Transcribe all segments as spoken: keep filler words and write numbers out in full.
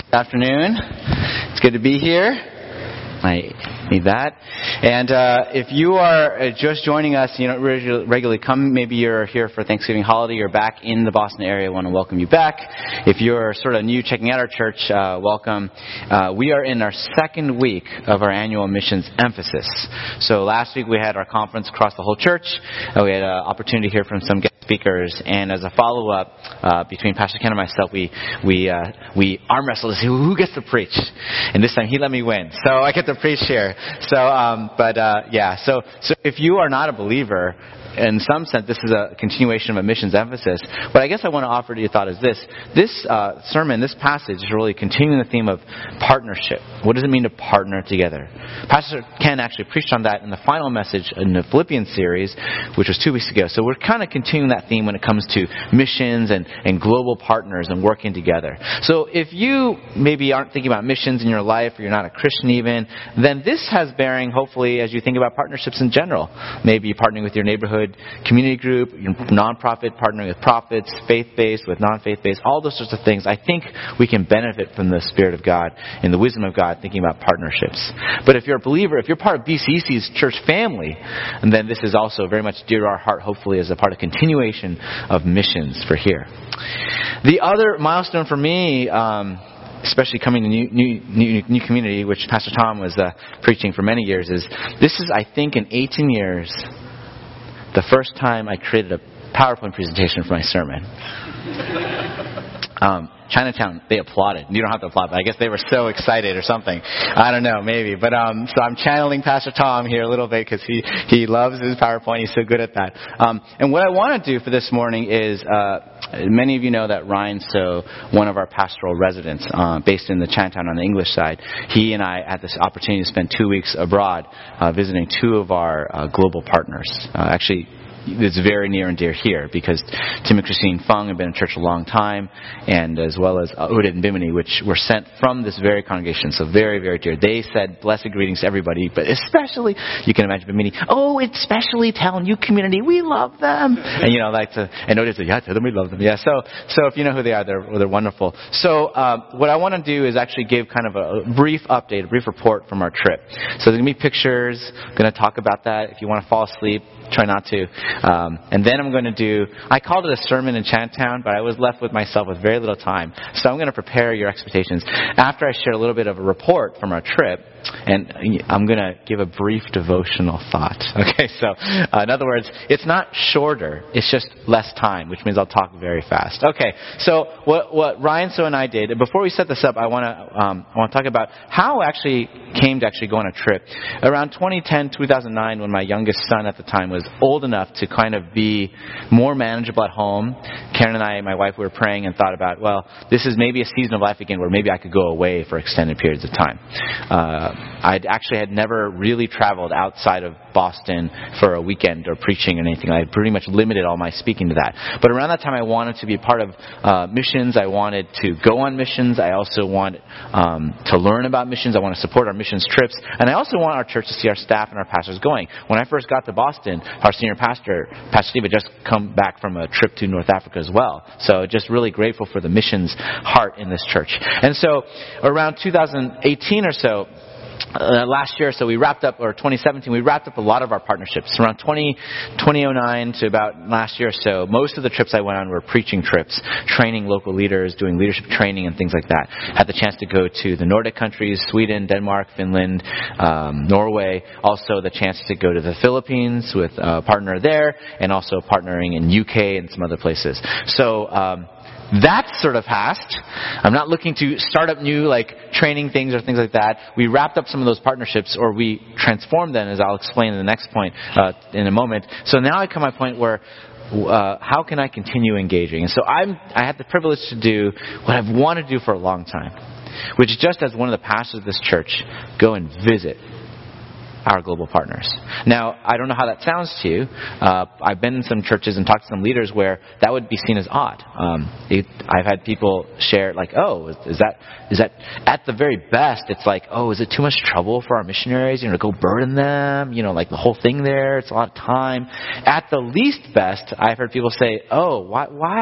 Good afternoon. It's good to be here. I need that. And uh, if you are just joining us, you know, regularly come, maybe you're here for Thanksgiving holiday, you're back in the Boston area, I want to welcome you back. If you're sort of new checking out our church, uh, welcome. Uh, we are in our second week of our annual missions emphasis. So last week we had our conference across the whole church. Uh, we had an opportunity to hear from some guest speakers, and as a follow-up uh, between Pastor Ken and myself, we we uh, we arm wrestled to see who gets to preach. And this time he let me win, so I get to preach here. So, um, but uh, yeah. So, so if you are not a believer, in some sense, this is a continuation of a missions emphasis. But I guess I want to offer to you a thought is this. This uh, sermon, this passage is really continuing the theme of partnership. What does it mean to partner together? Pastor Ken actually preached on that in the final message in the Philippians series, which was two weeks ago. So we're kind of continuing that theme when it comes to missions and, and global partners and working together. So if you maybe aren't thinking about missions in your life, or you're not a Christian even, then this has bearing, hopefully, as you think about partnerships in general. Maybe partnering with your neighborhood community group, your nonprofit, partnering with profits, faith-based with non-faith-based, all those sorts of things. I think we can benefit from the Spirit of God and the wisdom of God thinking about partnerships. But if you're a believer, if you're part of B C C's church family, and then this is also very much dear to our heart, hopefully, as a part of continuation of missions for here. The other milestone for me, um, especially coming to new, new, new, new community, which Pastor Tom was uh, preaching for many years, is this is, I think, in eighteen years, the first time I created a PowerPoint presentation for my sermon. Um, Chinatown, they applauded. You don't have to applaud, but I guess they were so excited or something. I don't know, maybe. But um, so I'm channeling Pastor Tom here a little bit because he, he loves his PowerPoint. He's so good at that. Um, and what I want to do for this morning is, uh, many of you know that Ryan So, one of our pastoral residents, uh, based in the Chinatown on the English side, he and I had this opportunity to spend two weeks abroad uh, visiting two of our uh, global partners. Uh, actually, it's very near and dear here because Tim and Christine Fung have been in church a long time, and as well as uh, Udit and Bimini, which were sent from this very congregation, so very, very dear. They said blessed greetings to everybody, but especially, you can imagine Bimini, oh, especially Town New Community, we love them. And, you know, like to, and Udit said, yeah, tell them we love them. Yeah, so, so if you know who they are, they're, they're wonderful. So, um, what I want to do is actually give kind of a brief update, a brief report from our trip. So there's going to be pictures, I'm going to talk about that. If you want to fall asleep, try not to. Um, and then I'm going to do, I called it a sermon in Chinatown, but I was left with myself with very little time. So I'm going to prepare your expectations. After I share a little bit of a report from our trip, and I'm going to give a brief devotional thought. Okay, so uh, in other words, it's not shorter, it's just less time, which means I'll talk very fast. Okay, so what, what Ryan So and I did, before we set this up, I want to um, I want to talk about how I actually came to actually go on a trip. Around twenty ten, two thousand nine, when my youngest son at the time was old enough to kind of be more manageable at home, Karen and I, my wife, we were praying and thought about, well, this is maybe a season of life again where maybe I could go away for extended periods of time. Uh, I actually had never really traveled outside of Boston for a weekend or preaching or anything. I had pretty much limited all my speaking to that. But around that time, I wanted to be a part of uh, missions. I wanted to go on missions. I also wanted um, to learn about missions. I want to support our missions trips. And I also want our church to see our staff and our pastors going. When I first got to Boston, our senior pastor, Pastor Steve, had just come back from a trip to North Africa as well. So just really grateful for the missions heart in this church. And so around two thousand eighteen or so, Uh, last year, so we wrapped up, or twenty seventeen, we wrapped up a lot of our partnerships. Around twenty oh nine to about last year or so, most of the trips I went on were preaching trips, training local leaders, doing leadership training and things like that. Had the chance to go to the Nordic countries, Sweden, Denmark, Finland, um, Norway. Also the chance to go to the Philippines with a partner there, and also partnering in U K and some other places. So, um, that's sort of past. I'm not looking to start up new, like, training things or things like that. We wrapped up some of those partnerships, or we transformed them, as I'll explain in the next point uh, in a moment. So now I come to my point where, uh, how can I continue engaging? And so I'm, I had the privilege to do what I've wanted to do for a long time, which is just as one of the pastors of this church, go and visit our global partners. Now, I don't know how that sounds to you. Uh, I've been in some churches and talked to some leaders where that would be seen as odd. Um, it, I've had people share like, oh, is, is that is that at the very best? It's like, oh, is it too much trouble for our missionaries? You know, to go burden them. You know, like the whole thing there. It's a lot of time. At the least best, I've heard people say, oh, why? Why?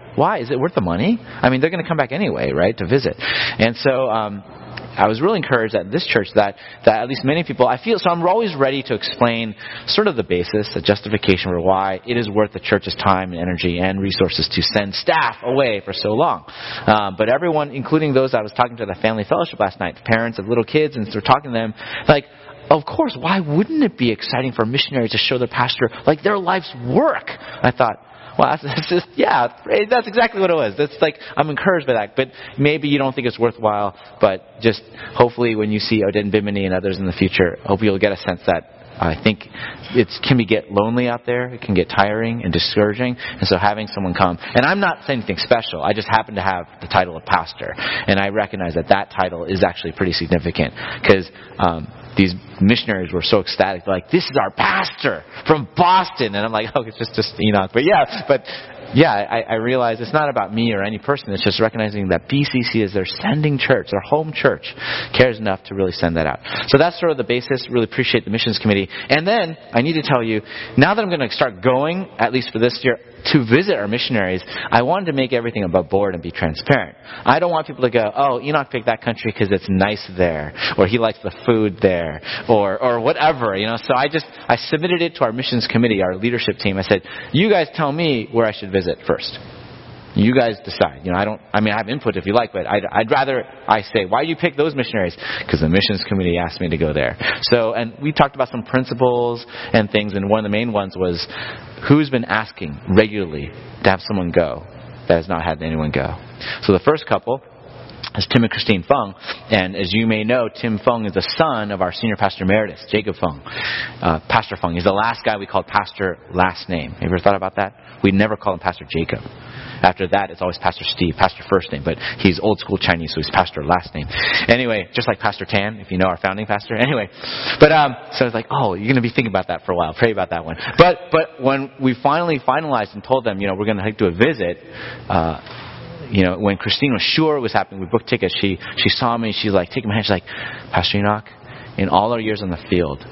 Why? Is it worth the money? I mean, they're going to come back anyway, right, to visit. And so um, I was really encouraged at this church that, that at least many people, I feel, so I'm always ready to explain sort of the basis, the justification for why it is worth the church's time and energy and resources to send staff away for so long. Um, but everyone, including those I was talking to at the family fellowship last night, parents of little kids, and we're talking to them, like, of course, why wouldn't it be exciting for missionaries to show their pastor, like, their life's work? I thought, well, that's just, yeah, that's exactly what it was. That's like, I'm encouraged by that. But maybe you don't think it's worthwhile, but just hopefully when you see Odette and Bimini and others in the future, hope you'll get a sense that I think it can be get lonely out there. It can get tiring and discouraging. And so having someone come, and I'm not saying anything special. I just happen to have the title of pastor. And I recognize that that title is actually pretty significant because um, these missionaries were so ecstatic. They're like, this is our pastor from Boston. And I'm like, oh, it's just, just Enoch. But yeah, but yeah, I, I realize it's not about me or any person. It's just recognizing that B C C is their sending church, their home church, cares enough to really send that out. So that's sort of the basis. Really appreciate the missions committee. And then I need to tell you, now that I'm going to start going, at least for this year, to visit our missionaries, I wanted to make everything above board and be transparent. I don't want people to go, oh, Enoch picked that country because it's nice there, or he likes the food there, or or whatever, you know. So I just, I submitted it to our missions committee, our leadership team. I said, you guys tell me where I should visit first. You guys decide. You know, I don't, I mean, I have input if you like, but I'd, I'd rather I say, why do you pick those missionaries? Because the missions committee asked me to go there. So, and we talked about some principles and things, and one of the main ones was, who's been asking regularly to have someone go that has not had anyone go? So the first couple is Tim and Christine Fung. And as you may know, Tim Fung is the son of our senior pastor emeritus, Jacob Fung. Uh, Pastor Fung. He's the last guy we called pastor last name. Have you ever thought about that? We never call him Pastor Jacob. After that, it's always Pastor Steve, Pastor first name. But he's old school Chinese, so he's Pastor last name. Anyway, just like Pastor Tan, if you know our founding pastor. Anyway, but um, so I was like, oh, you're going to be thinking about that for a while. Pray about that one. But but when we finally finalized and told them, you know, we're going to do a visit, uh, you know, when Christine was sure it was happening, we booked tickets. She she saw me. She's like, taking my hand. She's like, Pastor Enoch, in all our years on the field,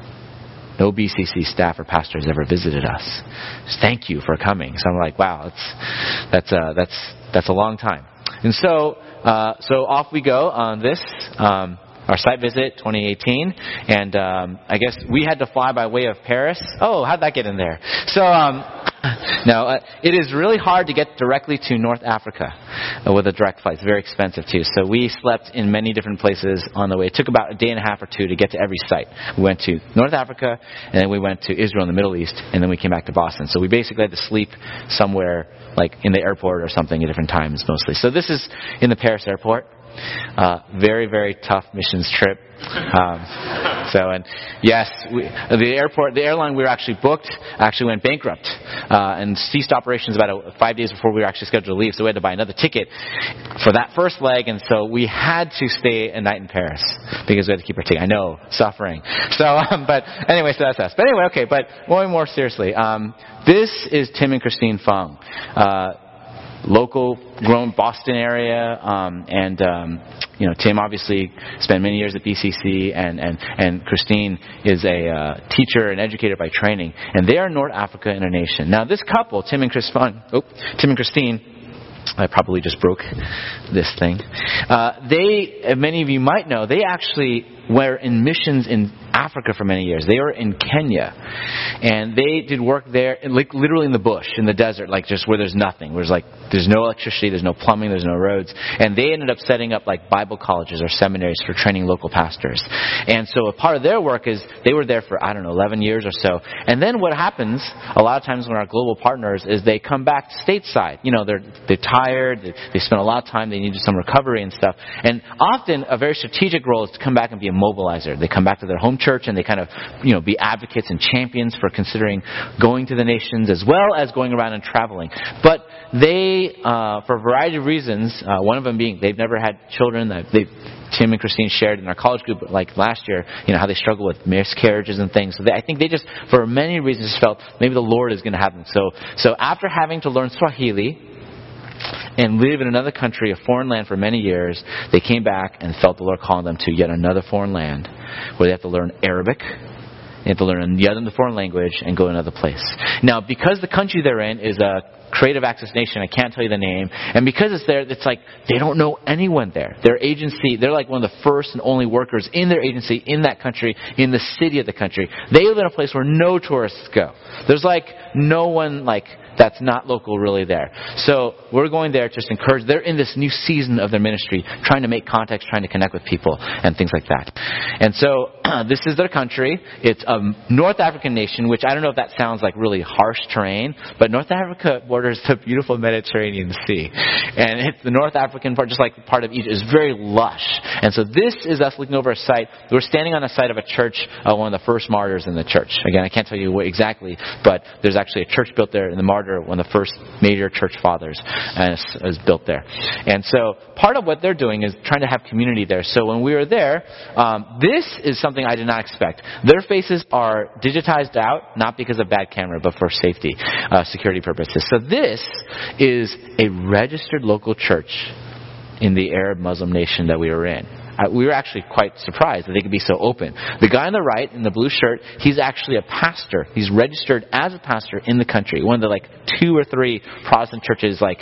no B C C staff or pastor has ever visited us. Just thank you for coming. So I'm like, wow, that's that's uh, that's that's a long time. And so uh, so off we go on this. Um, Our site visit, twenty eighteen, and um, I guess we had to fly by way of Paris. Oh, how'd that get in there? So, um, no, uh, it is really hard to get directly to North Africa uh, with a direct flight. It's very expensive too. So we slept in many different places on the way. It took about a day and a half or two to get to every site. We went to North Africa, and then we went to Israel in the Middle East, and then we came back to Boston. So we basically had to sleep somewhere, like in the airport or something, at different times mostly. So this is in the Paris airport. Uh, very, very tough missions trip. Um, so, and yes, we, the airport, the airline we were actually booked actually went bankrupt uh, and ceased operations about a, five days before we were actually scheduled to leave. So we had to buy another ticket for that first leg, and so we had to stay a night in Paris because we had to keep our ticket. I know, suffering. So, um, but anyway, so that's us. But anyway, okay. But going more seriously, um, this is Tim and Christine Fung. Uh, local, grown Boston area, um, and um, you know, Tim obviously spent many years at B C C, and and and Christine is a uh, teacher and educator by training, and they are North Africa in a nation. Now, this couple, Tim and Chris Fun, oh, Tim and Christine. I probably just broke this thing. Uh, they, many of you might know, they actually were in missions in Africa for many years. They were in Kenya, and they did work there, like literally in the bush, in the desert, like just where there's nothing. There's like there's no electricity, there's no plumbing, there's no roads, and they ended up setting up like Bible colleges or seminaries for training local pastors. And so a part of their work is they were there for I don't know eleven years or so. And then what happens a lot of times when our global partners is they come back stateside. You know, they're they're tired, they, they spend a lot of time, they need some recovery and stuff. And often a very strategic role is to come back and be a mobilizer. They come back to their home church and they kind of, you know, be advocates and champions for considering going to the nations as well as going around and traveling. But they, uh, for a variety of reasons, uh, one of them being they've never had children. That they, Tim and Christine shared in our college group, like last year, you know, how they struggle with miscarriages and things. So they, I think they just, for many reasons, felt maybe the Lord is going to have them. So, so after having to learn Swahili and live in another country, a foreign land for many years, they came back and felt the Lord calling them to yet another foreign land where they have to learn Arabic They have to learn the other the foreign language and go to another place. Now, because the country they're in is a Creative Access Nation, I can't tell you the name, and because it's there, it's like they don't know anyone there. Their agency, they're like one of the first and only workers in their agency in that country, in the city of the country. They live in a place where no tourists go. There's like no one like that's not local really there. So we're going there to just encourage. They're in this new season of their ministry, trying to make contacts, trying to connect with people, and things like that. And so this is their country. It's a North African nation, which I don't know if that sounds like really harsh terrain, but North Africa borders the beautiful Mediterranean Sea. And it's the North African part, just like part of Egypt, is very lush. And so this is us looking over a site. We're standing on the site of a church, uh, one of the first martyrs in the church. Again, I can't tell you what exactly, but there's actually a church built there, and the martyr, one of the first major church fathers, and is, is built there. And so part of what they're doing is trying to have community there. So when we were there, um, this is something I did not expect. Their faces are digitized out, not because of bad camera, but for safety, uh, security purposes. So this is a registered local church in the Arab Muslim nation that we were in. Uh, we were actually quite surprised that they could be so open. The guy on the right in the blue shirt, he's actually a pastor. He's registered as a pastor in the country. One of the like two or three Protestant churches, like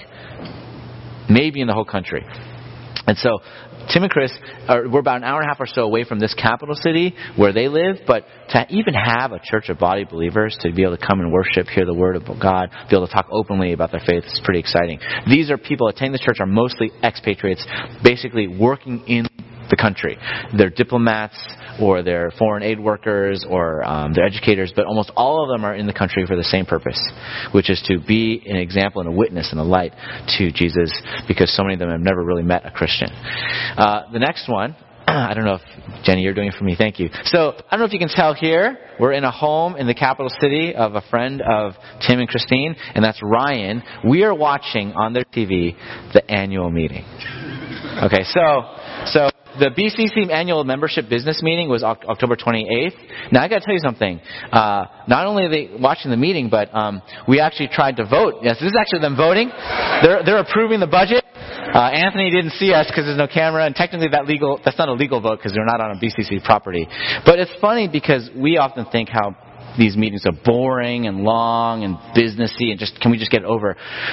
maybe in the whole country. And so Tim and Chris, are, we're about an hour and a half or so away from this capital city where they live, but to even have a church of body believers, to be able to come and worship, hear the word of God, be able to talk openly about their faith is pretty exciting. These are people attending the church are mostly expatriates, basically working in the country. They're diplomats, or they're foreign aid workers, or um, they're educators, but almost all of them are in the country for the same purpose, which is to be an example and a witness and a light to Jesus, because so many of them have never really met a Christian. Uh, the next one, I don't know if, Jenny, you're doing it for me. Thank you. So, I don't know if you can tell here, we're in a home in the capital city of a friend of Tim and Christine, and that's Ryan. We are watching on their T V the annual meeting. Okay, so, so, the B C C annual membership business meeting was October twenty-eighth. Now, I got to tell you something. Uh, not only are they watching the meeting, but um, we actually tried to vote. Yes, this is actually them voting. They're they're approving the budget. Uh, Anthony didn't see us because there's no camera, and technically that legal that's not a legal vote because they're not on a B C C property. But it's funny because we often think how these meetings are boring and long and businessy and just can we just get it over?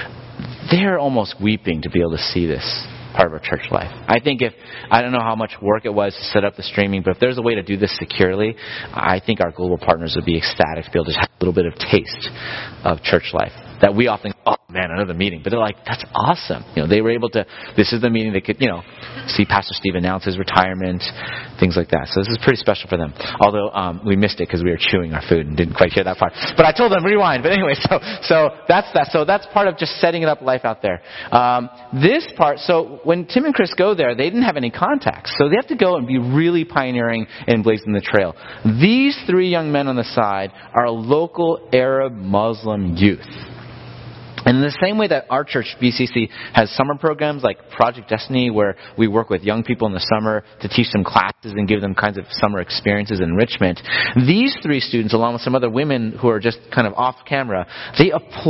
They're almost weeping to be able to see this part of our church life. I think if, I don't know how much work it was to set up the streaming, but if there's a way to do this securely, I think our global partners would be ecstatic to be able to have a little bit of taste of church life. That we often, oh man, another meeting. But they're like, that's awesome. You know, they were able to, this is the meeting they could, you know, see Pastor Steve announce his retirement, things like that. So this is pretty special for them. Although um, we missed it because we were chewing our food and didn't quite hear that part. But I told them rewind. But anyway, so so that's that. So that's part of just setting it up life out there. Um, this part, so when Tim and Chris go there, they didn't have any contacts. So they have to go and be really pioneering and blazing the trail. These three young men on the side are local Arab Muslim youth. And in the same way that our church, B C C, has summer programs like Project Destiny, where we work with young people in the summer to teach them classes and give them kinds of summer experiences and enrichment, these three students, along with some other women who are just kind of off camera, they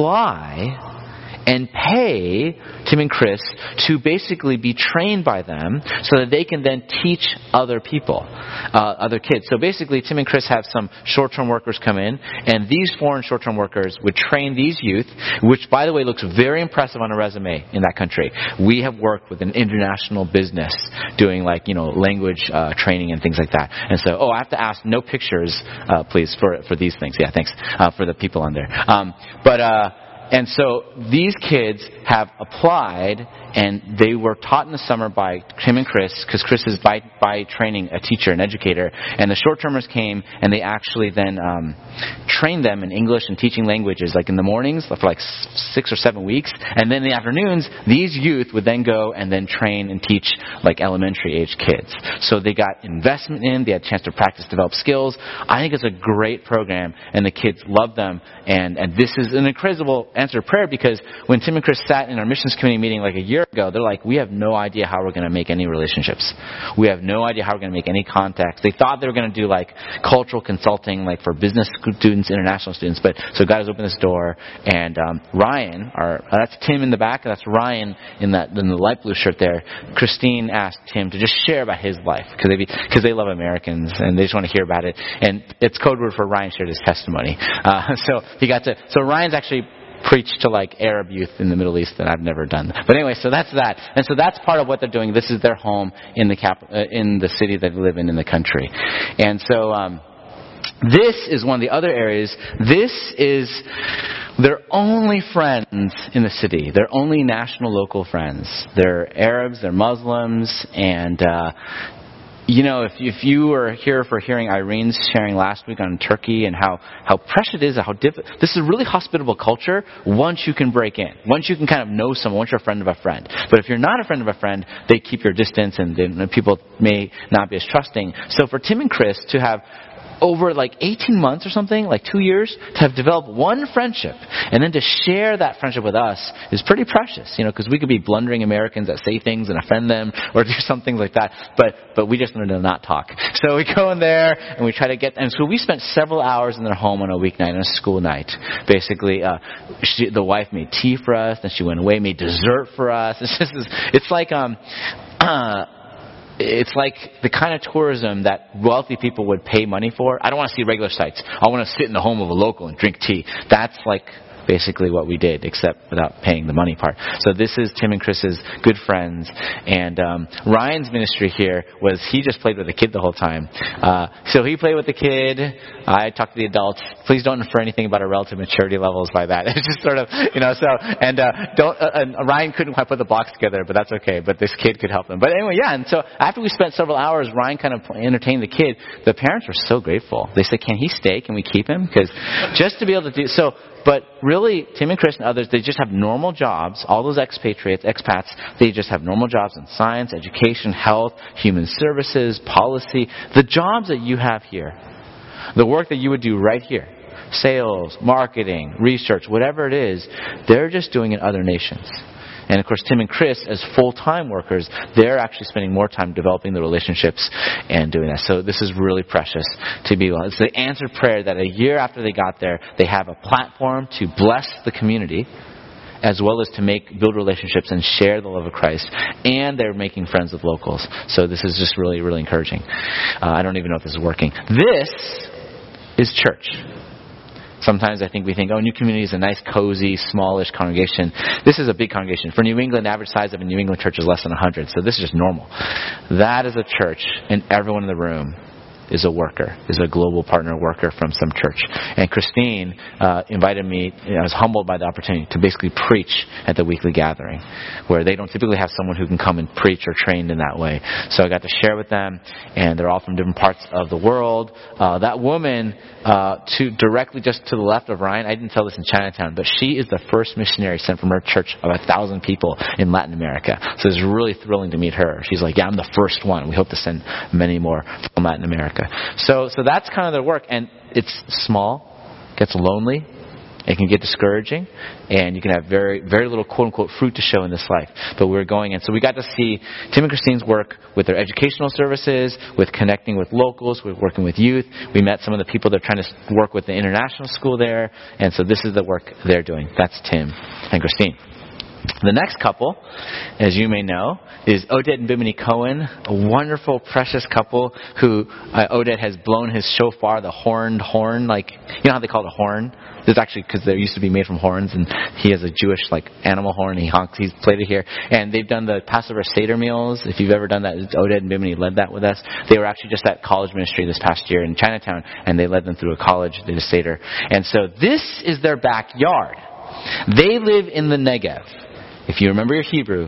apply and pay Tim and Chris to basically be trained by them so that they can then teach other people, uh, other kids. So basically, Tim and Chris have some short-term workers come in, and these foreign short-term workers would train these youth, which, by the way, looks very impressive on a resume in that country. We have worked with an international business doing, like, you know, language uh, training and things like that. And so, oh, I have to ask, no pictures, uh, please, for for these things. Yeah, thanks, uh, for the people on there. Um, but, uh, And so these kids have applied, and they were taught in the summer by Tim and Chris, because Chris is by, by training a teacher, an educator. And the short-termers came, and they actually then um, trained them in English and teaching languages, like in the mornings for like six or seven weeks. And then in the afternoons, these youth would then go and then train and teach like elementary-age kids. So they got investment in, they had a chance to practice, develop skills. I think it's a great program, and the kids love them. And, and this is an incredible answered prayer because when Tim and Chris sat in our missions committee meeting like a year ago, they're like, we have no idea how we're going to make any relationships. We have no idea how we're going to make any contacts. They thought they were going to do like cultural consulting, like for business students, international students. But so God has opened this door, and um, Ryan, our, uh, that's Tim in the back, and that's Ryan in that in the light blue shirt there. Christine asked him to just share about his life because they because they love Americans and they just want to hear about it. And it's code word for Ryan shared his testimony. Uh, so he got to. So Ryan's actually preached to like Arab youth in the Middle East that I've never done. But anyway, so that's that. And so that's part of what they're doing. This is their home in the cap uh, in the city that they live in in the country. And so um, this is one of the other areas. This is their only friends in the city. Their only national local friends. They're Arabs, they're Muslims, and uh, you know, if if you were here for hearing Irene's sharing last week on Turkey and how, how precious it is, how diff- this is a really hospitable culture once you can break in. Once you can kind of know someone, once you're a friend of a friend. But if you're not a friend of a friend, they keep your distance and then people may not be as trusting. So for Tim and Chris to have over like eighteen months or something, like two years, to have developed one friendship and then to share that friendship with us is pretty precious, you know, because we could be blundering Americans that say things and offend them or do something like that, but but we just learn to not talk. So we go in there and we try to get, and so we spent several hours in their home on a weeknight, on a school night. Basically, uh, she, the wife made tea for us, then she went away, made dessert for us. It's just, it's like, um, uh, It's like the kind of tourism that wealthy people would pay money for. I don't want to see regular sites. I want to sit in the home of a local and drink tea. That's like basically what we did, except without paying the money part. So this is Tim and Chris's good friends. And um, Ryan's ministry here was he just played with the kid the whole time. Uh, so he played with the kid. I talked to the adults. Please don't infer anything about our relative maturity levels by that. It's just sort of, you know, so, and uh, don't, uh, and Ryan couldn't quite put the box together, but that's okay. But this kid could help him. But anyway, yeah, and so after we spent several hours, Ryan kind of entertained the kid. The parents were so grateful. They said, can he stay? Can we keep him? Because just to be able to do, so, but really, Tim and Chris and others, they just have normal jobs. All those expatriates, expats, they just have normal jobs in science, education, health, human services, policy. The jobs that you have here, the work that you would do right here, sales, marketing, research, whatever it is, they're just doing in other nations. And of course, Tim and Chris, as full-time workers, they're actually spending more time developing the relationships and doing that. So this is really precious to be able. It's the answered prayer that a year after they got there, they have a platform to bless the community, as well as to make build relationships and share the love of Christ. And they're making friends with locals. So this is just really, really encouraging. Uh, I don't even know if this is working. This is church. Sometimes I think we think, oh, New Community is a nice, cozy, smallish congregation. This is a big congregation. For New England, the average size of a New England church is less than one hundred. So this is just normal. That is a church, and everyone in the room is a worker, is a global partner worker from some church. And Christine uh, invited me, you know, I was humbled by the opportunity to basically preach at the weekly gathering, where they don't typically have someone who can come and preach or trained in that way. So I got to share with them, and they're all from different parts of the world. Uh, that woman, uh, to directly just to the left of Ryan, I didn't tell this in Chinatown, but she is the first missionary sent from her church of a thousand people in Latin America. So it's really thrilling to meet her. She's like, yeah, I'm the first one. We hope to send many more from Latin America. So, so that's kind of their work, and it's small, gets lonely, it can get discouraging, and you can have very, very little quote-unquote fruit to show in this life. But we're going in. So we got to see Tim and Christine's work with their educational services, with connecting with locals, with working with youth. We met some of the people that are trying to work with the international school there, and so this is the work they're doing. That's Tim and Christine. The next couple, as you may know, is Odette and Bimini Cohen, a wonderful, precious couple who uh, Odette has blown his shofar, the horned horn, like, you know how they call it a horn? It's actually because they used to be made from horns, and he has a Jewish, like, animal horn. He honks, he's played it here. And they've done the Passover Seder meals. If you've ever done that, Odette and Bimini led that with us. They were actually just at college ministry this past year in Chinatown, and they led them through a college, they did a Seder. And so this is their backyard. They live in the Negev. If you remember your Hebrew,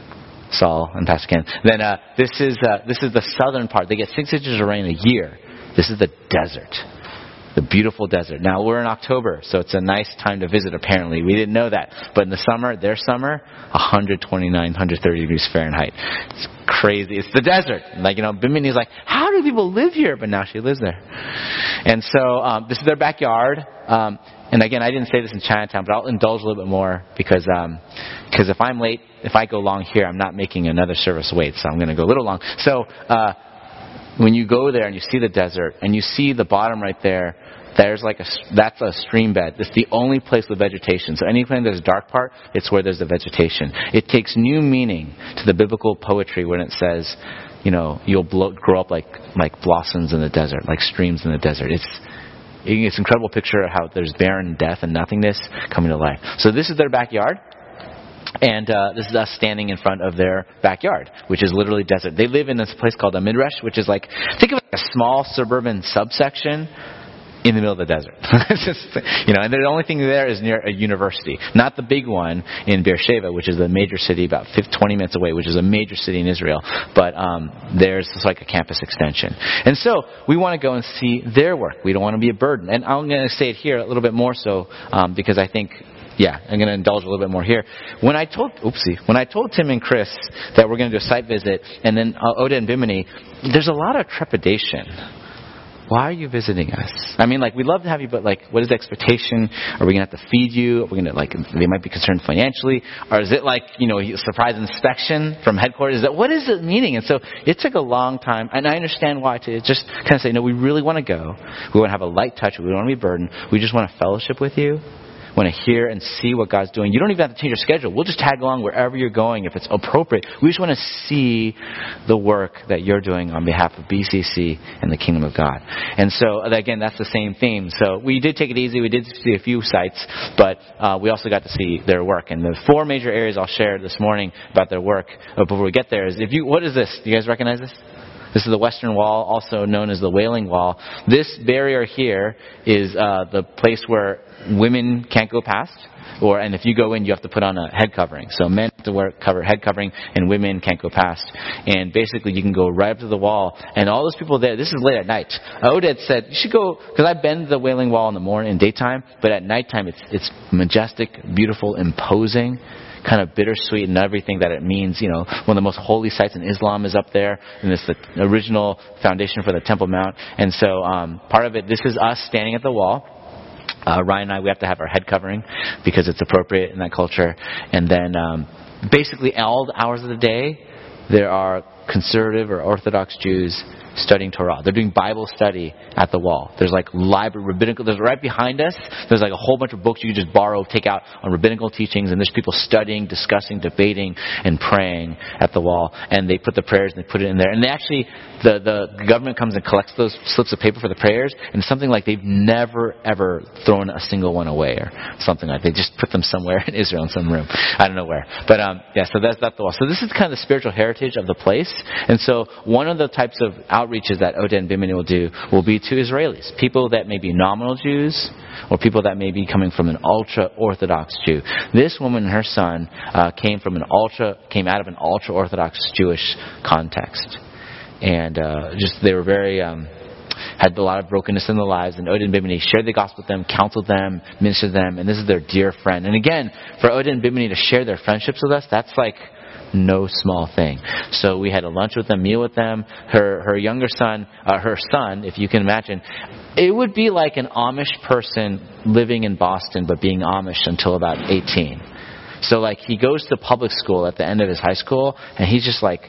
Saul and Pastor Ken, then uh, this is uh, this is the southern part. They get six inches of rain a year. This is the desert, the beautiful desert. Now we're in October, so it's a nice time to visit. Apparently, we didn't know that. But in the summer, their summer, one twenty-nine, one thirty degrees Fahrenheit. It's crazy. It's the desert. Like, you know, Bimini's like, how do people live here? But now she lives there. And so um, this is their backyard. Um, and again, I didn't say this in Chinatown, but I'll indulge a little bit more because um, because if I'm late, if I go long here, I'm not making another service wait, so I'm going to go a little long. So uh, when you go there and you see the desert and you see the bottom right there, there's like a that's a stream bed. It's the only place with vegetation. So anytime there's a dark part, it's where there's the vegetation. It takes new meaning to the biblical poetry when it says, you know, you'll blow, grow up like like blossoms in the desert, like streams in the desert. It's it's an incredible picture of how there's barren death and nothingness coming to life. So this is their backyard. And uh, this is us standing in front of their backyard, which is literally desert. They live in this place called a midrash, which is like, think of it like a small suburban subsection in the middle of the desert. It's just, you know, and the only thing there is near a university. Not the big one in Beersheba, which is a major city about fifty, twenty minutes away, which is a major city in Israel. But um, there's just like a campus extension. And so we want to go and see their work. We don't want to be a burden. And I'm going to say it here a little bit more so um, because I think, yeah, I'm going to indulge a little bit more here. When I told, oopsie, when I told Tim and Chris that we're going to do a site visit, and then uh, Oded and Bimini, there's a lot of trepidation. Why are you visiting us? I mean, like, we'd love to have you, but, like, what is the expectation? Are we going to have to feed you? Are we going to, like, they might be concerned financially? Or is it like, you know, a surprise inspection from headquarters? Is that, what is it meaning? And so it took a long time, and I understand why, to just kind of say, no, we really want to go. We want to have a light touch. We don't want to be burdened. We just want to fellowship with you. Want to hear and see what God's doing. You don't even have to change your schedule. We'll just tag along wherever you're going if it's appropriate. We just want to see the work that you're doing on behalf of B C C and the Kingdom of God. And so, again, that's the same theme. So we did take it easy. We did see a few sites, but uh, we also got to see their work. And the four major areas I'll share this morning about their work uh, before we get there is, if you, what is this? Do you guys recognize this? This is the Western Wall, also known as the Wailing Wall. This barrier here is uh, the place where women can't go past, or and if you go in, you have to put on a head covering. So men have to wear cover head covering, and women can't go past. And basically, you can go right up to the wall, and all those people there. This is late at night. Oded said you should go because I bend the Wailing Wall in the morning in daytime, but at nighttime it's it's majestic, beautiful, imposing. Kind of bittersweet and everything that it means. You know, one of the most holy sites in Islam is up there, and it's the original foundation for the Temple Mount. And so um, part of it, this is us standing at the wall. Uh, Ryan and I, we have to have our head covering because it's appropriate in that culture. And then um, basically all the hours of the day, there are conservative or Orthodox Jews studying Torah. They're doing Bible study at the wall. There's like library, rabbinical, there's right behind us, there's like a whole bunch of books you can just borrow, take out on rabbinical teachings, and there's people studying, discussing, debating, and praying at the wall. And they put the prayers and they put it in there. And they actually, the, the government comes and collects those slips of paper for the prayers, and it's something like they've never, ever thrown a single one away or something like that. They just put them somewhere in Israel in some room. I don't know where. But um, yeah, so that's, that's the wall. So this is kind of the spiritual heritage of the place. And so one of the types of outreaches that Oded and Bimini will do will be to Israelis, people that may be nominal Jews or people that may be coming from an ultra-Orthodox Jew. This woman and her son uh, came from an ultra, came out of an ultra-Orthodox Jewish context, and uh, just they were very um, had a lot of brokenness in their lives. And Oded and Bimini shared the gospel with them, counseled them, ministered them, and this is their dear friend. And again, for Oded and Bimini to share their friendships with us, that's like no small thing. So we had a lunch with them, meal with them. Her her younger son, uh, her son, if you can imagine, it would be like an Amish person living in Boston but being Amish until about eighteen. So like he goes to public school at the end of his high school, and he's just like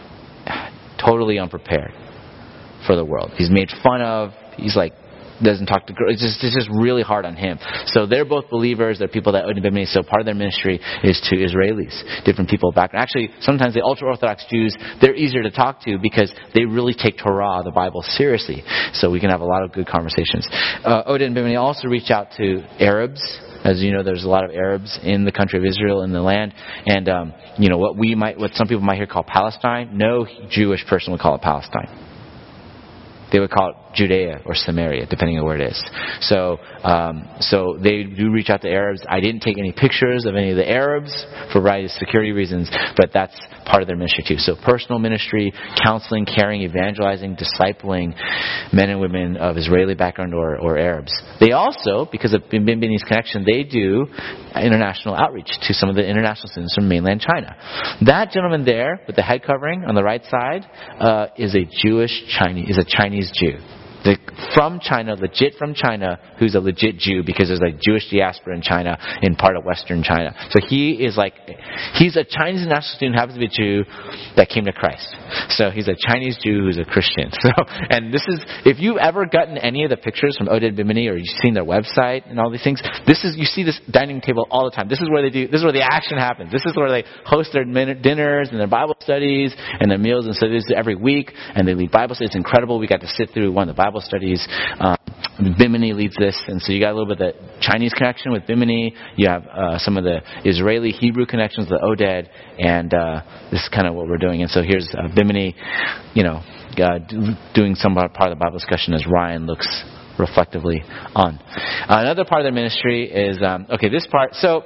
totally unprepared for the world. He's made fun of. He's like doesn't talk to girls. It's just, it's just really hard on him. So they're both believers. They're people that Oded and Bimini. So part of their ministry is to Israelis, different people background. Actually, sometimes the ultra-Orthodox Jews, they're easier to talk to because they really take Torah, the Bible, seriously. So we can have a lot of good conversations. Uh, Oded and Bimini also reach out to Arabs. As you know, there's a lot of Arabs in the country of Israel, in the land. And, um, you know, what we might, what some people might here call Palestine, no Jewish person would call it Palestine. They would call it Judea or Samaria, depending on where it is. So, um, so they do reach out to Arabs. I didn't take any pictures of any of the Arabs for a variety of security reasons, but that's part of their ministry too. So personal ministry, counseling, caring, evangelizing, discipling men and women of Israeli background or, or Arabs. They also, because of Bimini's connection, they do international outreach to some of the international students from mainland China. That gentleman there with the head covering on the right side uh, is a Jewish Chinese, is a Chinese Jew. the, from China, legit from China, who's a legit Jew because there's a Jewish diaspora in China, in part of Western China. So he is like, he's a Chinese national student, happens to be a Jew that came to Christ. So he's a Chinese Jew who's a Christian. So, and this is, if you've ever gotten any of the pictures from Oded Bimini or you've seen their website and all these things, this is, you see this dining table all the time. This is where they do, this is where the action happens. This is where they host their dinners and their Bible studies and their meals, and so this is every week, and they lead Bible studies. It's incredible. We got to sit through one of the Bible studies. Um, Bimini leads this, and so you got a little bit of the Chinese connection with Bimini. You have uh, some of the Israeli Hebrew connections with Oded, and uh, this is kind of what we're doing. And so here's uh, Bimini, you know, uh, doing some part of the Bible discussion as Ryan looks reflectively on. Uh, another part of their ministry is um, okay. This part, so.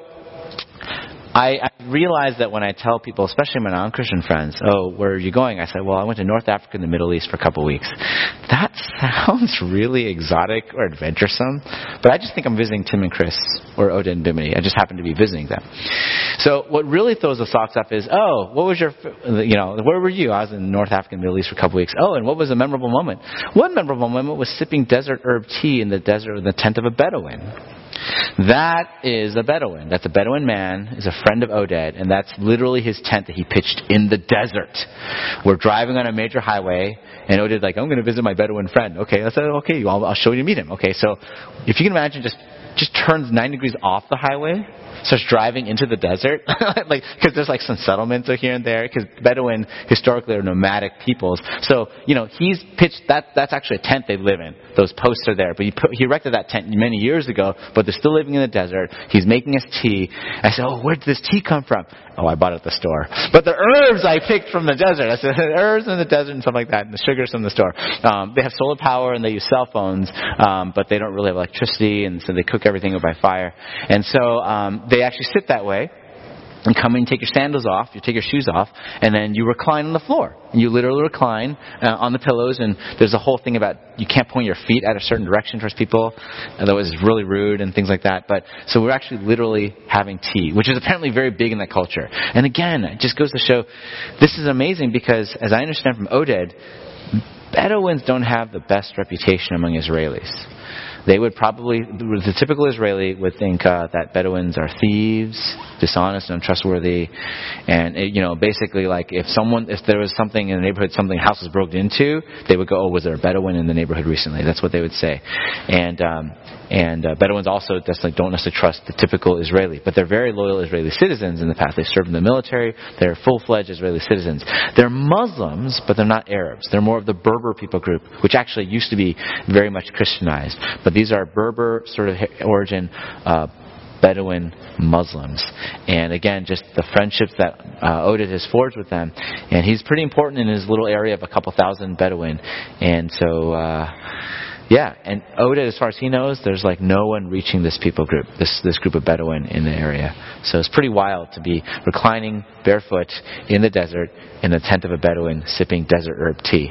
I, I realize that when I tell people, especially my non-Christian friends, oh, where are you going? I say, well, I went to North Africa and the Middle East for a couple of weeks. That sounds really exotic or adventuresome, but I just think I'm visiting Tim and Chris or Oded and Bimini. I just happen to be visiting them. So what really throws the socks up is, oh, what was your, you know, where were you? I was in North Africa and the Middle East for a couple of weeks. Oh, and what was a memorable moment? One memorable moment was sipping desert herb tea in the desert in the tent of a Bedouin. That is a Bedouin. That's a Bedouin man, is a friend of Oded, and that's literally his tent that he pitched in the desert. We're driving on a major highway, and Oded's like, I'm going to visit my Bedouin friend. Okay, I said, okay, I'll, I'll show you to meet him. Okay, so if you can imagine, just just turns ninety degrees off the highway, starts driving into the desert, like because there's like some settlements here and there. Because Bedouin historically are nomadic peoples, so you know he's pitched that. That's actually a tent they live in. Those posts are there, but he put, he erected that tent many years ago. But they're still living in the desert. He's making us tea. I said, oh, where did this tea come from? Oh, I bought it at the store. But the herbs I picked from the desert. I said herbs in the desert and stuff like that, and the sugars from the store. Um, they have solar power and they use cell phones, um, but they don't really have electricity, and so they cook everything by fire. And so um, they actually sit that way and come in and take your sandals off, you take your shoes off, and then you recline on the floor. And you literally recline uh, on the pillows, and there's a whole thing about you can't point your feet at a certain direction towards people, otherwise it's really rude and things like that. But so we're actually literally having tea, which is apparently very big in that culture. And again, it just goes to show this is amazing because, as I understand from Oded, Bedouins don't have the best reputation among Israelis. They would probably, the typical Israeli would think uh, that Bedouins are thieves, dishonest, and untrustworthy, and it, you know, basically, like if someone, if there was something in the neighborhood, something house was broken into, they would go, "Oh, was there a Bedouin in the neighborhood recently?" That's what they would say, and um, and uh, Bedouins also just like don't necessarily trust the typical Israeli, but they're very loyal Israeli citizens in the past. They served in the military. They're full-fledged Israeli citizens. They're Muslims, but they're not Arabs. They're more of the Berber people group, which actually used to be very much Christianized, but these are Berber sort of origin uh, Bedouin Muslims. And again, just the friendships that uh, Oded has forged with them. And he's pretty important in his little area of a couple thousand Bedouin. And so, uh, yeah. And Oded, as far as he knows, there's like no one reaching this people group, this this group of Bedouin in the area. So it's pretty wild to be reclining barefoot in the desert in the tent of a Bedouin sipping desert herb tea.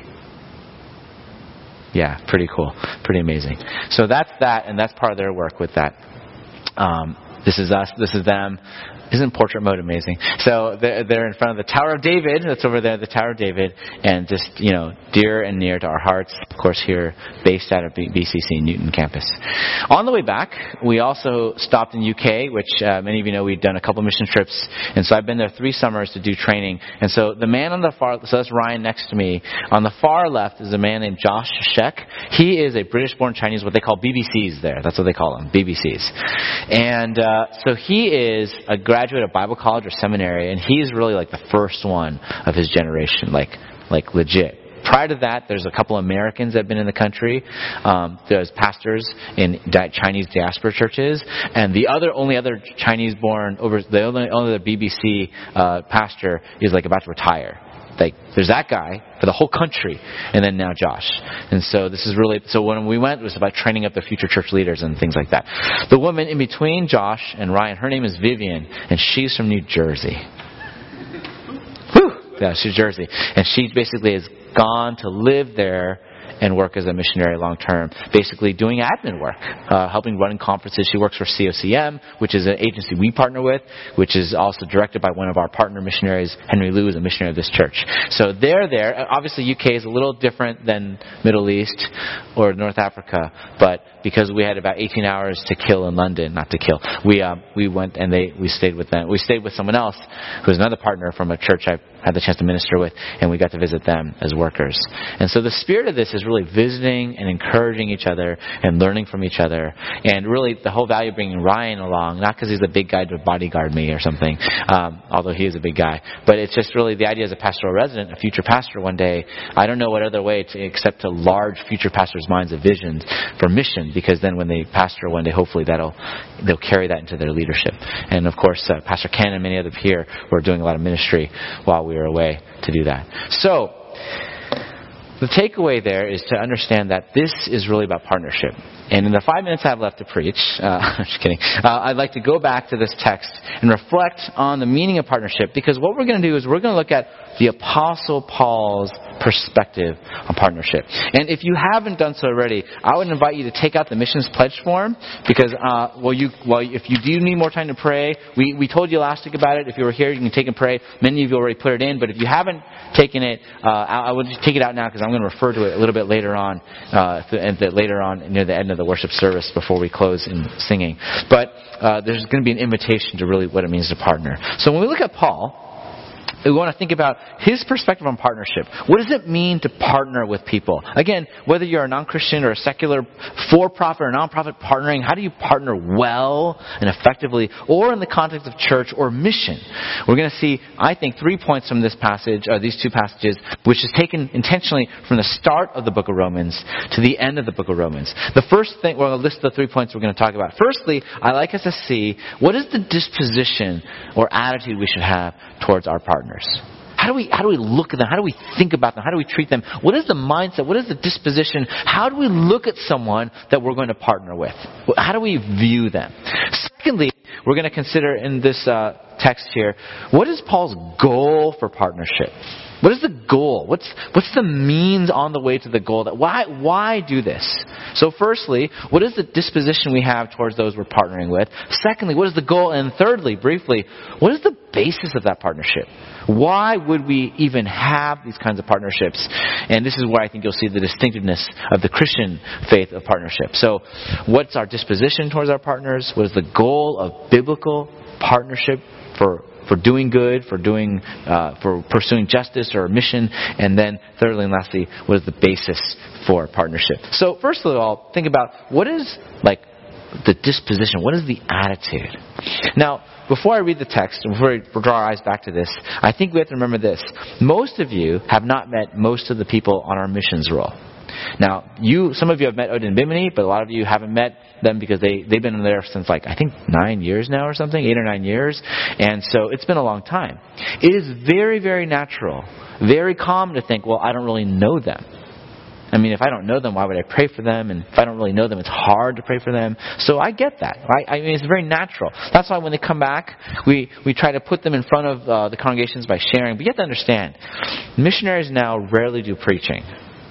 Yeah, pretty cool. Pretty amazing. So that's that, and that's part of their work with that. Um, this is us, this is them. Isn't portrait mode amazing? So they're, they're in front of the Tower of David. That's over there, the Tower of David. And just, you know, dear and near to our hearts. Of course, here, based out of B C C Newton campus. On the way back, we also stopped in U K, which uh, many of you know we've done a couple mission trips. And so I've been there three summers to do training. And so the man on the far, so that's Ryan next to me. On the far left is a man named Josh Sheck. He is a British-born Chinese, what they call B B Cs there. That's what they call them, B B Cs. And uh, so he is a graduate of Bible college or seminary, and he's really like the first one of his generation, like like legit. Prior to that, there's a couple Americans that have been in the country. Um, there's pastors in di- Chinese diaspora churches, and the other only other Chinese-born over the only only the B B C uh, pastor is like about to retire. Like, there's that guy for the whole country, and then now Josh. And so this is really, so when we went, it was about training up the future church leaders and things like that. The woman in between Josh and Ryan, her name is Vivian, and she's from New Jersey. Whew! Yeah, she's Jersey. And she basically has gone to live there and work as a missionary long term, basically doing admin work, uh, helping running conferences. She works for C O C M, which is an agency we partner with, which is also directed by one of our partner missionaries. Henry Liu is a missionary of this church. So they're there. Obviously, U K is a little different than Middle East or North Africa, but because we had about eighteen hours to kill in London, not to kill, we uh, we went and they we stayed with them. We stayed with someone else who was another partner from a church I had the chance to minister with, and we got to visit them as workers. And so the spirit of this is really visiting and encouraging each other and learning from each other. And really the whole value of bringing Ryan along, not because he's a big guy to bodyguard me or something, um, although he is a big guy, but it's just really the idea as a pastoral resident, a future pastor one day, I don't know what other way to except to large future pastors' minds of visions for mission, because then when they pastor one day, hopefully that'll they'll carry that into their leadership. And of course, uh, Pastor Ken and many others here were doing a lot of ministry while we were away to do that. So, the takeaway there is to understand that this is really about partnership. And in the five minutes I have left to preach, uh, I'm just kidding, uh, I'd like to go back to this text and reflect on the meaning of partnership, because what we're going to do is we're going to look at the Apostle Paul's perspective on partnership. And if you haven't done so already, I would invite you to take out the missions pledge form, because uh, well, you, well, if you do need more time to pray, we, we told you last week about it. If you were here, you can take and pray. Many of you already put it in, but if you haven't taken it, uh, I, I would just take it out now, because I'm going to refer to it a little bit later on, uh, and the, later on near the end of the worship service before we close in singing. But uh, there's going to be an invitation to really what it means to partner. So when we look at Paul, we want to think about his perspective on partnership. What does it mean to partner with people? Again, whether you're a non-Christian or a secular for-profit or non-profit partnering, how do you partner well and effectively, or in the context of church or mission? We're going to see, I think, three points from this passage, or these two passages, which is taken intentionally from the start of the book of Romans to the end of the book of Romans. The first thing, well, I'll list the three points we're going to talk about. Firstly, I'd like us to see what is the disposition or attitude we should have towards our partners. How do we how do we look at them? How do we think about them? How do we treat them? What is the mindset? What is the disposition? How do we look at someone that we're going to partner with? How do we view them? Secondly, we're going to consider in this uh, text here, what is Paul's goal for partnership? What is the goal? What's what's the means on the way to the goal? That why why do this? So firstly, what is the disposition we have towards those we're partnering with? Secondly, what is the goal? And thirdly, briefly, what is the basis of that partnership? Why would we even have these kinds of partnerships? And this is where I think you'll see the distinctiveness of the Christian faith of partnership. So what's our disposition towards our partners? What is the goal of biblical partnership for for doing good, for doing, uh, for pursuing justice or mission? And then thirdly and lastly, what is the basis for partnership? So first of all, think about what is like the disposition, what is the attitude? Now, before I read the text, and before we draw our eyes back to this, I think we have to remember this. Most of you have not met most of the people on our missions role. Now, you, some of you have met Odin Bimini, but a lot of you haven't met them because they, they've been there since like, I think nine years now or something, eight or nine years. And so it's been a long time. It is very, very natural, very common to think, well, I don't really know them. I mean, if I don't know them, why would I pray for them? And if I don't really know them, it's hard to pray for them. So I get that, right? I mean, it's very natural. That's why when they come back, we, we try to put them in front of uh, the congregations by sharing. But you have to understand, missionaries now rarely do preaching.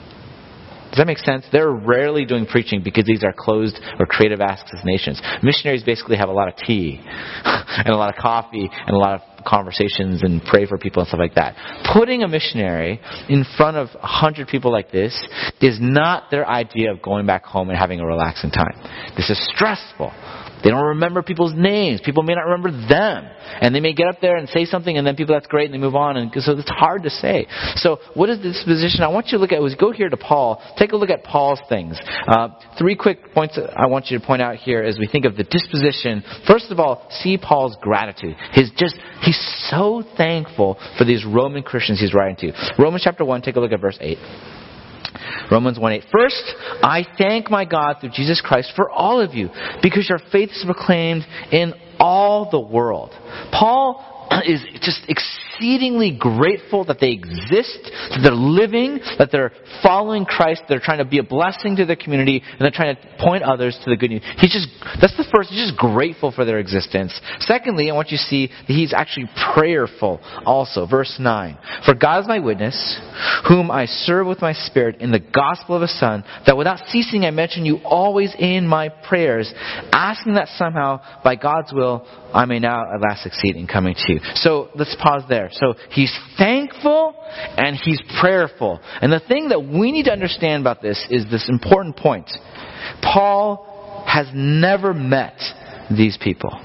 Does that make sense? They're rarely doing preaching because these are closed or creative access nations. Missionaries basically have a lot of tea and a lot of coffee and a lot of conversations and pray for people and stuff like that. Putting a missionary in front of a hundred people like this is not their idea of going back home and having a relaxing time. This is stressful. They don't remember people's names. People may not remember them. And they may get up there and say something, and then people, that's great, and they move on. And so it's hard to say. So what is the disposition? I want you to look at, as we go here to Paul, take a look at Paul's things. Uh, three quick points I want you to point out here as we think of the disposition. First of all, see Paul's gratitude. His just, he's so thankful for these Roman Christians he's writing to. Romans chapter one, take a look at verse eight. Romans one eight. First, I thank my God through Jesus Christ for all of you, because your faith is proclaimed in all the world. Paul is just exceedingly grateful that they exist, that they're living, that they're following Christ, they're trying to be a blessing to their community, and they're trying to point others to the good news. He's just, that's the first, he's just grateful for their existence. Secondly, I want you to see that he's actually prayerful also. Verse nine. For God is my witness, whom I serve with my spirit in the gospel of His Son, that without ceasing I mention you always in my prayers, asking that somehow, by God's will, I may now at last succeed in coming to you. So let's pause there. So he's thankful and he's prayerful. And the thing that we need to understand about this is this important point. Paul has never met these people.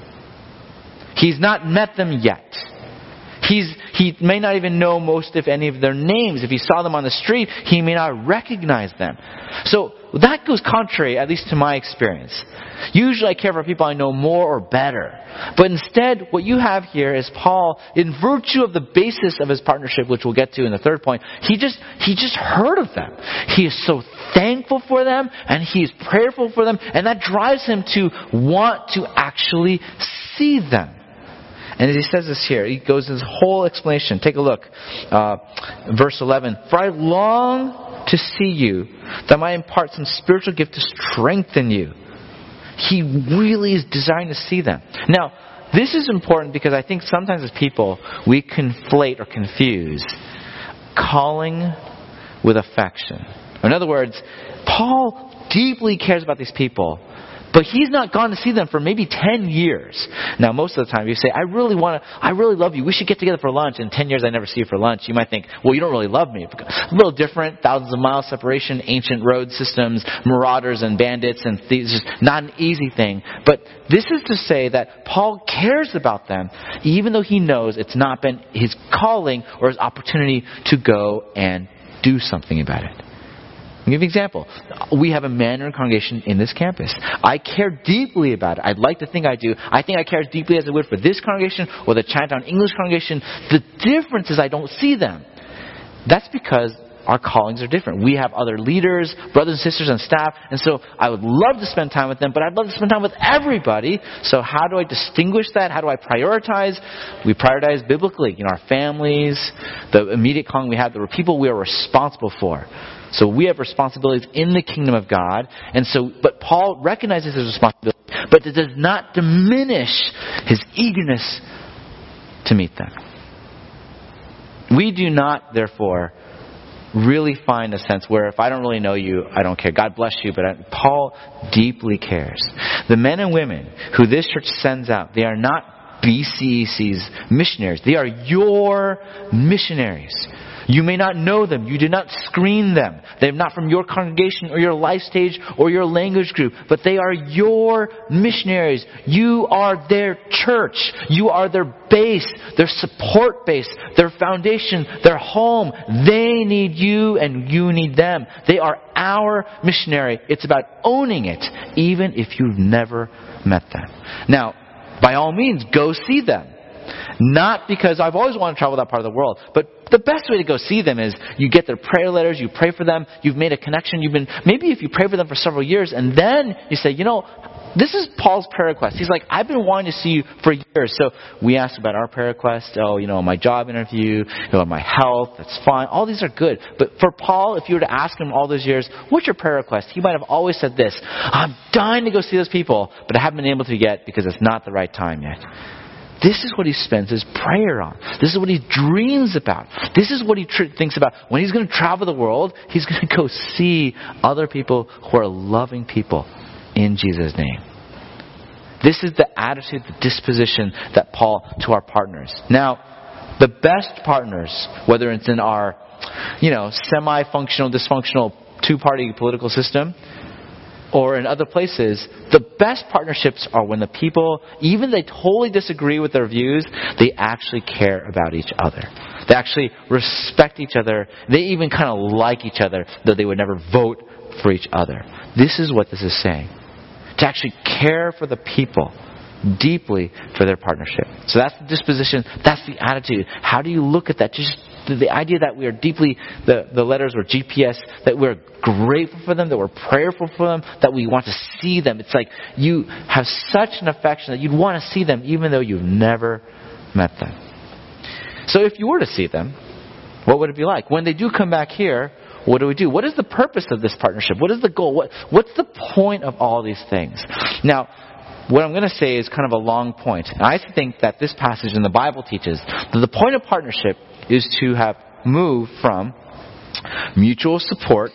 He's not met them yet. He's, he may not even know most, if any, of their names. If he saw them on the street, he may not recognize them. So that goes contrary, at least to my experience. Usually I care for people I know more or better. But instead, what you have here is Paul, in virtue of the basis of his partnership, which we'll get to in the third point, he just, he just heard of them. He is so thankful for them, and he is prayerful for them, and that drives him to want to actually see them. And as he says this here, he goes into this whole explanation. Take a look. Uh, verse eleven. For I long to see you, that I might impart some spiritual gift to strengthen you. He really is desiring to see them. Now, this is important because I think sometimes as people, we conflate or confuse calling with affection. In other words, Paul deeply cares about these people, but he's not gone to see them for maybe ten years. Now, most of the time, you say, I really want to, I really love you. We should get together for lunch. In ten years, I never see you for lunch. You might think, well, you don't really love me. A little different. Thousands of miles separation, ancient road systems, marauders and bandits, and these. Just not an easy thing. But this is to say that Paul cares about them, even though he knows it's not been his calling or his opportunity to go and do something about it. I'll give you an example. We have a Mandarin congregation in this campus. I care deeply about it. I'd like to think I do. I think I care as deeply as I would for this congregation or the Chinatown English congregation. The difference is I don't see them. That's because our callings are different. We have other leaders, brothers and sisters on staff, and so I would love to spend time with them, but I'd love to spend time with everybody. So how do I distinguish that? How do I prioritize? We prioritize biblically. You know, our families, the immediate calling we have, the people we are responsible for. So we have responsibilities in the kingdom of God. And so, but Paul recognizes his responsibility, but it does not diminish his eagerness to meet them. We do not, therefore, really find a sense where if I don't really know you, I don't care. God bless you, but I, Paul deeply cares. The men and women who this church sends out, they are not B C E C's missionaries. They are your missionaries. You may not know them. You did not screen them. They're not from your congregation or your life stage or your language group. But they are your missionaries. You are their church. You are their base, their support base, their foundation, their home. They need you and you need them. They are our missionary. It's about owning it, even if you've never met them. Now, by all means, go see them. Not because I've always wanted to travel that part of the world, but the best way to go see them is you get their prayer letters, you pray for them, you've made a connection, you've been, maybe if you pray for them for several years, and then you say, you know, this is Paul's prayer request. He's like, I've been wanting to see you for years. So we ask about our prayer request. Oh, you know, my job interview, you know, my health, that's fine. All these are good. But for Paul, if you were to ask him all those years, what's your prayer request? He might have always said this, I'm dying to go see those people, but I haven't been able to yet because it's not the right time yet. This is what he spends his prayer on. This is what he dreams about. This is what he tr- thinks about. When he's going to travel the world, he's going to go see other people who are loving people in Jesus' name. This is the attitude, the disposition that Paul to our partners. Now, the best partners, whether it's in our, you know, semi-functional, dysfunctional two-party political system, or in other places, the best partnerships are when the people, even they totally disagree with their views, they actually care about each other. They actually respect each other. They even kind of like each other, though they would never vote for each other. This is what this is saying. To actually care for the people deeply for their partnership. So that's the disposition. That's the attitude. How do you look at that? Just the idea that we are deeply, the, the letters were G P S, that we're grateful for them, that we're prayerful for them, that we want to see them. It's like you have such an affection that you'd want to see them even though you've never met them. So if you were to see them, what would it be like? When they do come back here, what do we do? What is the purpose of this partnership? What is the goal? What, what's the point of all these things? Now, what I'm going to say is kind of a long point. And I think that this passage in the Bible teaches that the point of partnership is to have moved from mutual support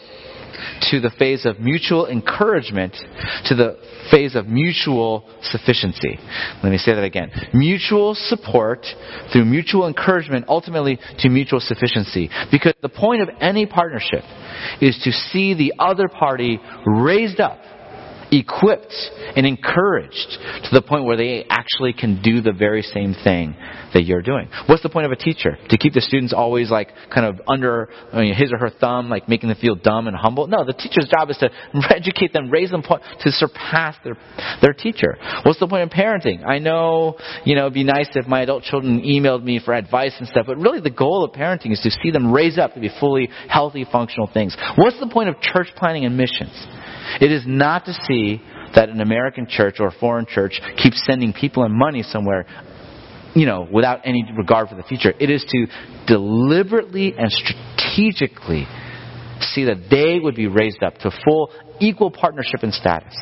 to the phase of mutual encouragement to the phase of mutual sufficiency. Let me say that again. Mutual support through mutual encouragement, ultimately to mutual sufficiency. Because the point of any partnership is to see the other party raised up, equipped, and encouraged to the point where they actually can do the very same thing that you're doing. What's the point of a teacher? To keep the students always like kind of under I mean, his or her thumb, like making them feel dumb and humble? No, the teacher's job is to educate them, raise them to surpass their their teacher. What's the point of parenting? I know, you know, it'd be nice if my adult children emailed me for advice and stuff, but really the goal of parenting is to see them raise up to be fully healthy, functional things. What's the point of church planting and missions? It is not to see that an American church or a foreign church keeps sending people and money somewhere, you know, without any regard for the future. It is to deliberately and strategically see that they would be raised up to full equal partnership and status.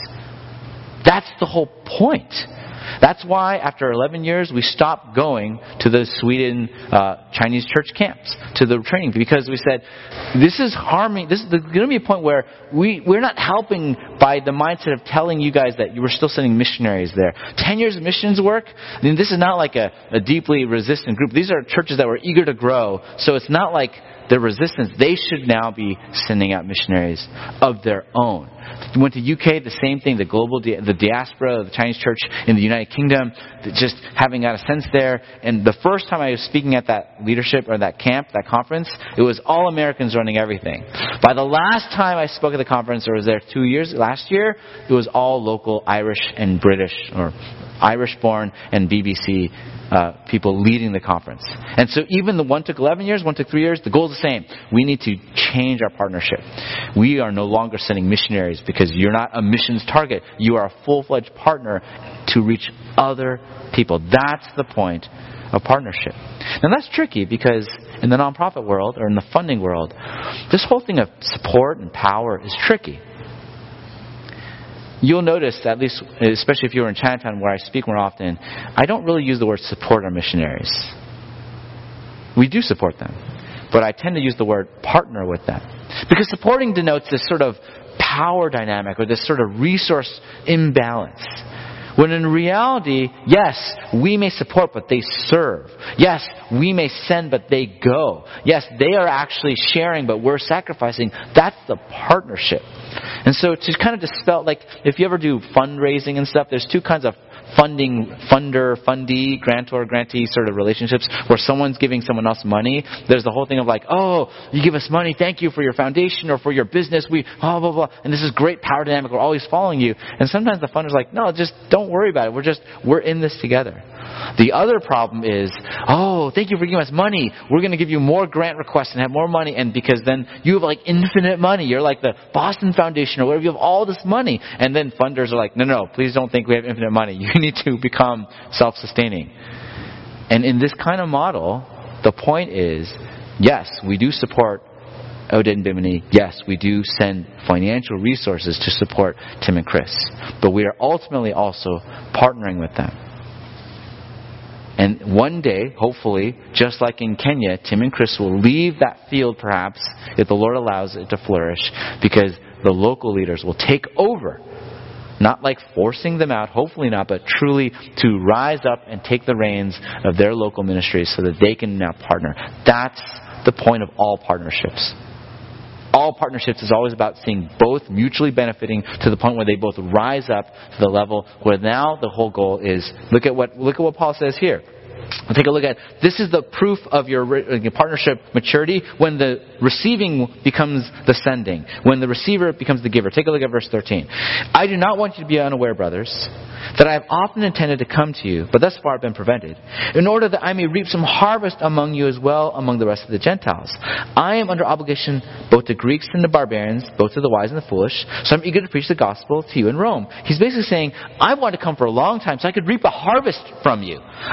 That's the whole point. That's why after eleven years we stopped going to the Sweden uh, Chinese church camps, to the training, because we said, this is harming, this is going to be a point where we, we're not helping by the mindset of telling you guys that you were still sending missionaries there. Ten years of missions work, I mean, this is not like a, a deeply resistant group. These are churches that were eager to grow, so it's not like the resistance. They should now be sending out missionaries of their own. We went to U K, the same thing, the global, di- the diaspora, the Chinese church in the United Kingdom, just having got a sense there. And the first time I was speaking at that leadership or that camp, that conference, it was all Americans running everything. By the last time I spoke at the conference, or was there two years, last year, it was all local Irish and British, or Irish-born and B B C uh, people leading the conference. And so even the one took eleven years, one took three years, the goal is the same. We need to change our partnership. We are no longer sending missionaries because you're not a missions target. You are a full-fledged partner to reach other people. That's the point of partnership. Now that's tricky because in the nonprofit world or in the funding world, this whole thing of support and power is tricky. You'll notice, at least, especially if you're in Chinatown where I speak more often, I don't really use the word support our missionaries. We do support them, but I tend to use the word partner with them. Because supporting denotes this sort of power dynamic or this sort of resource imbalance. When in reality, yes, we may support, but they serve. Yes, we may send, but they go. Yes, they are actually sharing, but we're sacrificing. That's the partnership. And so to kind of dispel, like if you ever do fundraising and stuff, there's two kinds of funding, funder, fundee, grantor, grantee sort of relationships where someone's giving someone else money. There's the whole thing of like, oh, you give us money, thank you for your foundation or for your business, we blah, blah, blah. And this is great power dynamic, we're always following you. And sometimes the funder's like, no, just don't worry about it. We're just, we're in this together. The other problem is, oh, thank you for giving us money. We're going to give you more grant requests and have more money. And because then you have like infinite money. You're like the Boston Foundation or whatever. You have all this money. And then funders are like, no, no, please don't think we have infinite money. You need to become self-sustaining. And in this kind of model, the point is, yes, we do support Oded and Bimini. Yes, we do send financial resources to support Tim and Chris. But we are ultimately also partnering with them. And one day, hopefully, just like in Kenya, Tim and Chris will leave that field perhaps, if the Lord allows it to flourish, because the local leaders will take over. Not like forcing them out, hopefully not, but truly to rise up and take the reins of their local ministries so that they can now partner. That's the point of all partnerships. All partnerships is always about seeing both mutually benefiting to the point where they both rise up to the level where now the whole goal is, look at what look at what Paul says here. We'll take a look at, this is the proof of your, your partnership maturity when the receiving becomes the sending. When the receiver becomes the giver. Take a look at verse thirteen. I do not want you to be unaware, brothers, that I have often intended to come to you, but thus far have been prevented, in order that I may reap some harvest among you as well among the rest of the Gentiles. I am under obligation both to Greeks and to barbarians, both to the wise and the foolish, so I'm eager to preach the gospel to you in Rome. He's basically saying, I want to come for a long time so I could reap a harvest from you. I want to get a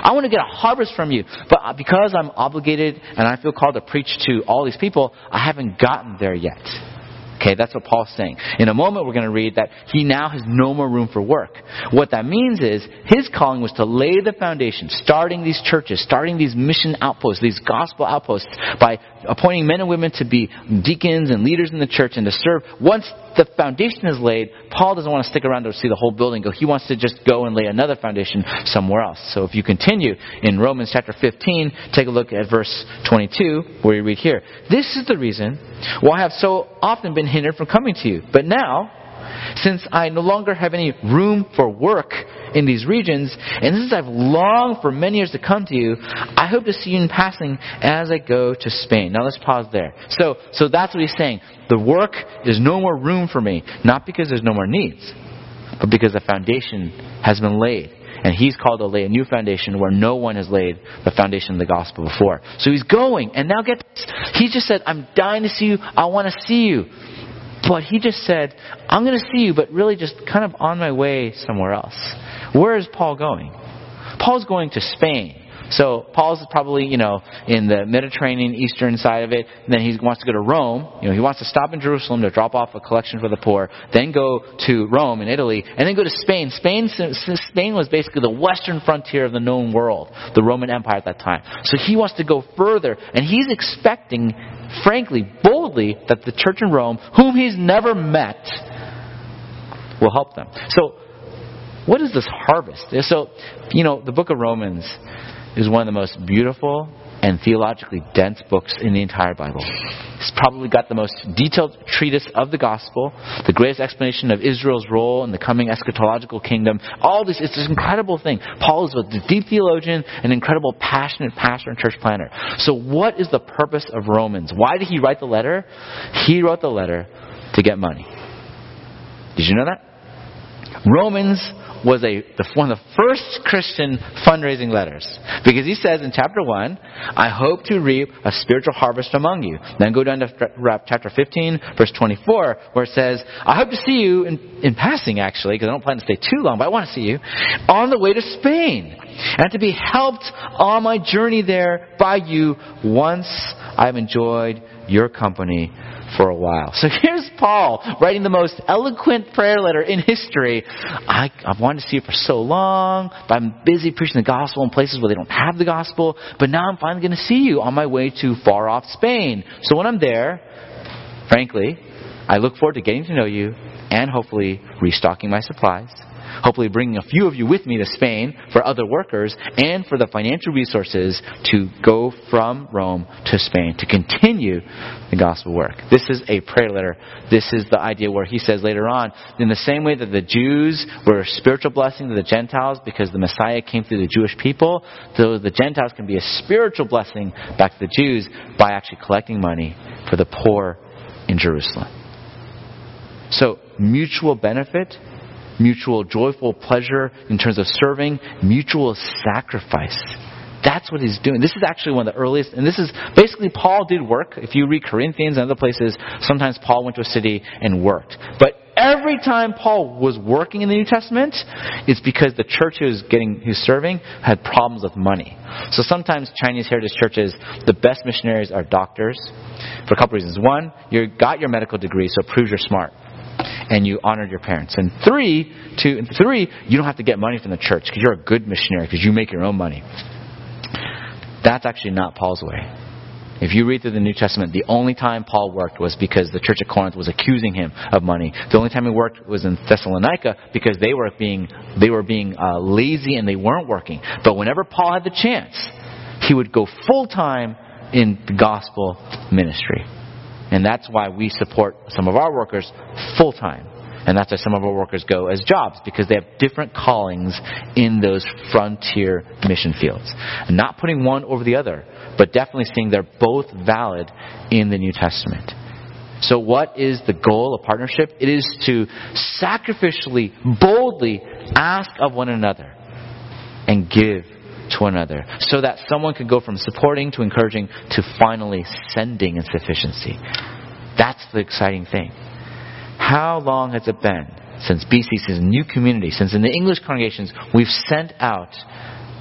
harvest from you. But because I'm obligated and I feel called to preach to all these people, I haven't gotten there yet. Okay, that's what Paul's saying. In a moment, we're going to read that he now has no more room for work. What that means is his calling was to lay the foundation, starting these churches, starting these mission outposts, these gospel outposts, by appointing men and women to be deacons and leaders in the church and to serve. Once the foundation is laid, Paul doesn't want to stick around to see the whole building go. He wants to just go and lay another foundation somewhere else. So if you continue in Romans chapter fifteen, take a look at verse twenty-two, where you read here. This is the reason why I have so often been hindered from coming to you. But now, since I no longer have any room for work in these regions, and since I've longed for many years to come to you, I hope to see you in passing as I go to Spain. Now let's pause there. So, so that's what he's saying. The work, there's no more room for me. Not because there's no more needs, but because the foundation has been laid. And he's called to lay a new foundation where no one has laid the foundation of the gospel before. So he's going. And now get this. He just said, I'm dying to see you. I want to see you. But he just said, I'm going to see you, but really just kind of on my way somewhere else. Where is Paul going? Paul's going to Spain. So Paul's probably, you know, in the Mediterranean eastern side of it. And then he wants to go to Rome. You know, he wants to stop in Jerusalem to drop off a collection for the poor. Then go to Rome in Italy. And then go to Spain. Spain, Spain was basically the western frontier of the known world. The Roman Empire at that time. So he wants to go further. And he's expecting, frankly, boldly, that the church in Rome, whom he's never met, will help them. So what is this harvest? So, you know, the book of Romans is one of the most beautiful and theologically dense books in the entire Bible. It's probably got the most detailed treatise of the gospel, the greatest explanation of Israel's role in the coming eschatological kingdom. All this, it's this incredible thing. Paul is a deep theologian, an incredible passionate pastor and church planner. So what is the purpose of Romans? Why did he write the letter? He wrote the letter to get money. Did you know that? Romans was a the, one of the first Christian fundraising letters. Because he says in chapter one, I hope to reap a spiritual harvest among you. Then go down to chapter fifteen, verse twenty-four, where it says, I hope to see you, in, in passing actually, because I don't plan to stay too long, but I want to see you, on the way to Spain, and to be helped on my journey there by you once I've enjoyed your company for a while. So here's Paul writing the most eloquent prayer letter in history. I, I've wanted to see you for so long, but I'm busy preaching the gospel in places where they don't have the gospel. But now I'm finally going to see you on my way to far off Spain. So when I'm there, frankly, I look forward to getting to know you and hopefully restocking my supplies. Hopefully bringing a few of you with me to Spain for other workers and for the financial resources to go from Rome to Spain to continue the gospel work. This is a prayer letter. This is the idea where he says later on, in the same way that the Jews were a spiritual blessing to the Gentiles because the Messiah came through the Jewish people, so the Gentiles can be a spiritual blessing back to the Jews by actually collecting money for the poor in Jerusalem. So mutual benefit, mutual joyful pleasure in terms of serving, mutual sacrifice. That's what he's doing. This is actually one of the earliest, and this is basically Paul did work. If you read Corinthians and other places, sometimes Paul went to a city and worked. But every time Paul was working in the New Testament, it's because the church he was getting, he was serving had problems with money. So sometimes Chinese heritage churches, the best missionaries are doctors for a couple reasons. One, you got your medical degree, so it proves you're smart. And you honored your parents. And three, two, and three, you don't have to get money from the church because you're a good missionary because you make your own money. That's actually not Paul's way. If you read through the New Testament, the only time Paul worked was because the church at Corinth was accusing him of money. The only time he worked was in Thessalonica because they were being they were being uh, lazy and they weren't working. But whenever Paul had the chance, he would go full time in the gospel ministry. And that's why we support some of our workers full time. And that's why some of our workers go as jobs, because they have different callings in those frontier mission fields. And not putting one over the other, but definitely seeing they're both valid in the New Testament. So what is the goal of partnership? It is to sacrificially, boldly ask of one another and give to one another, so that someone could go from supporting to encouraging to finally sending in sufficiency. That's the exciting thing. How long has it been since B C, since New Community, since in the English congregations, we've sent out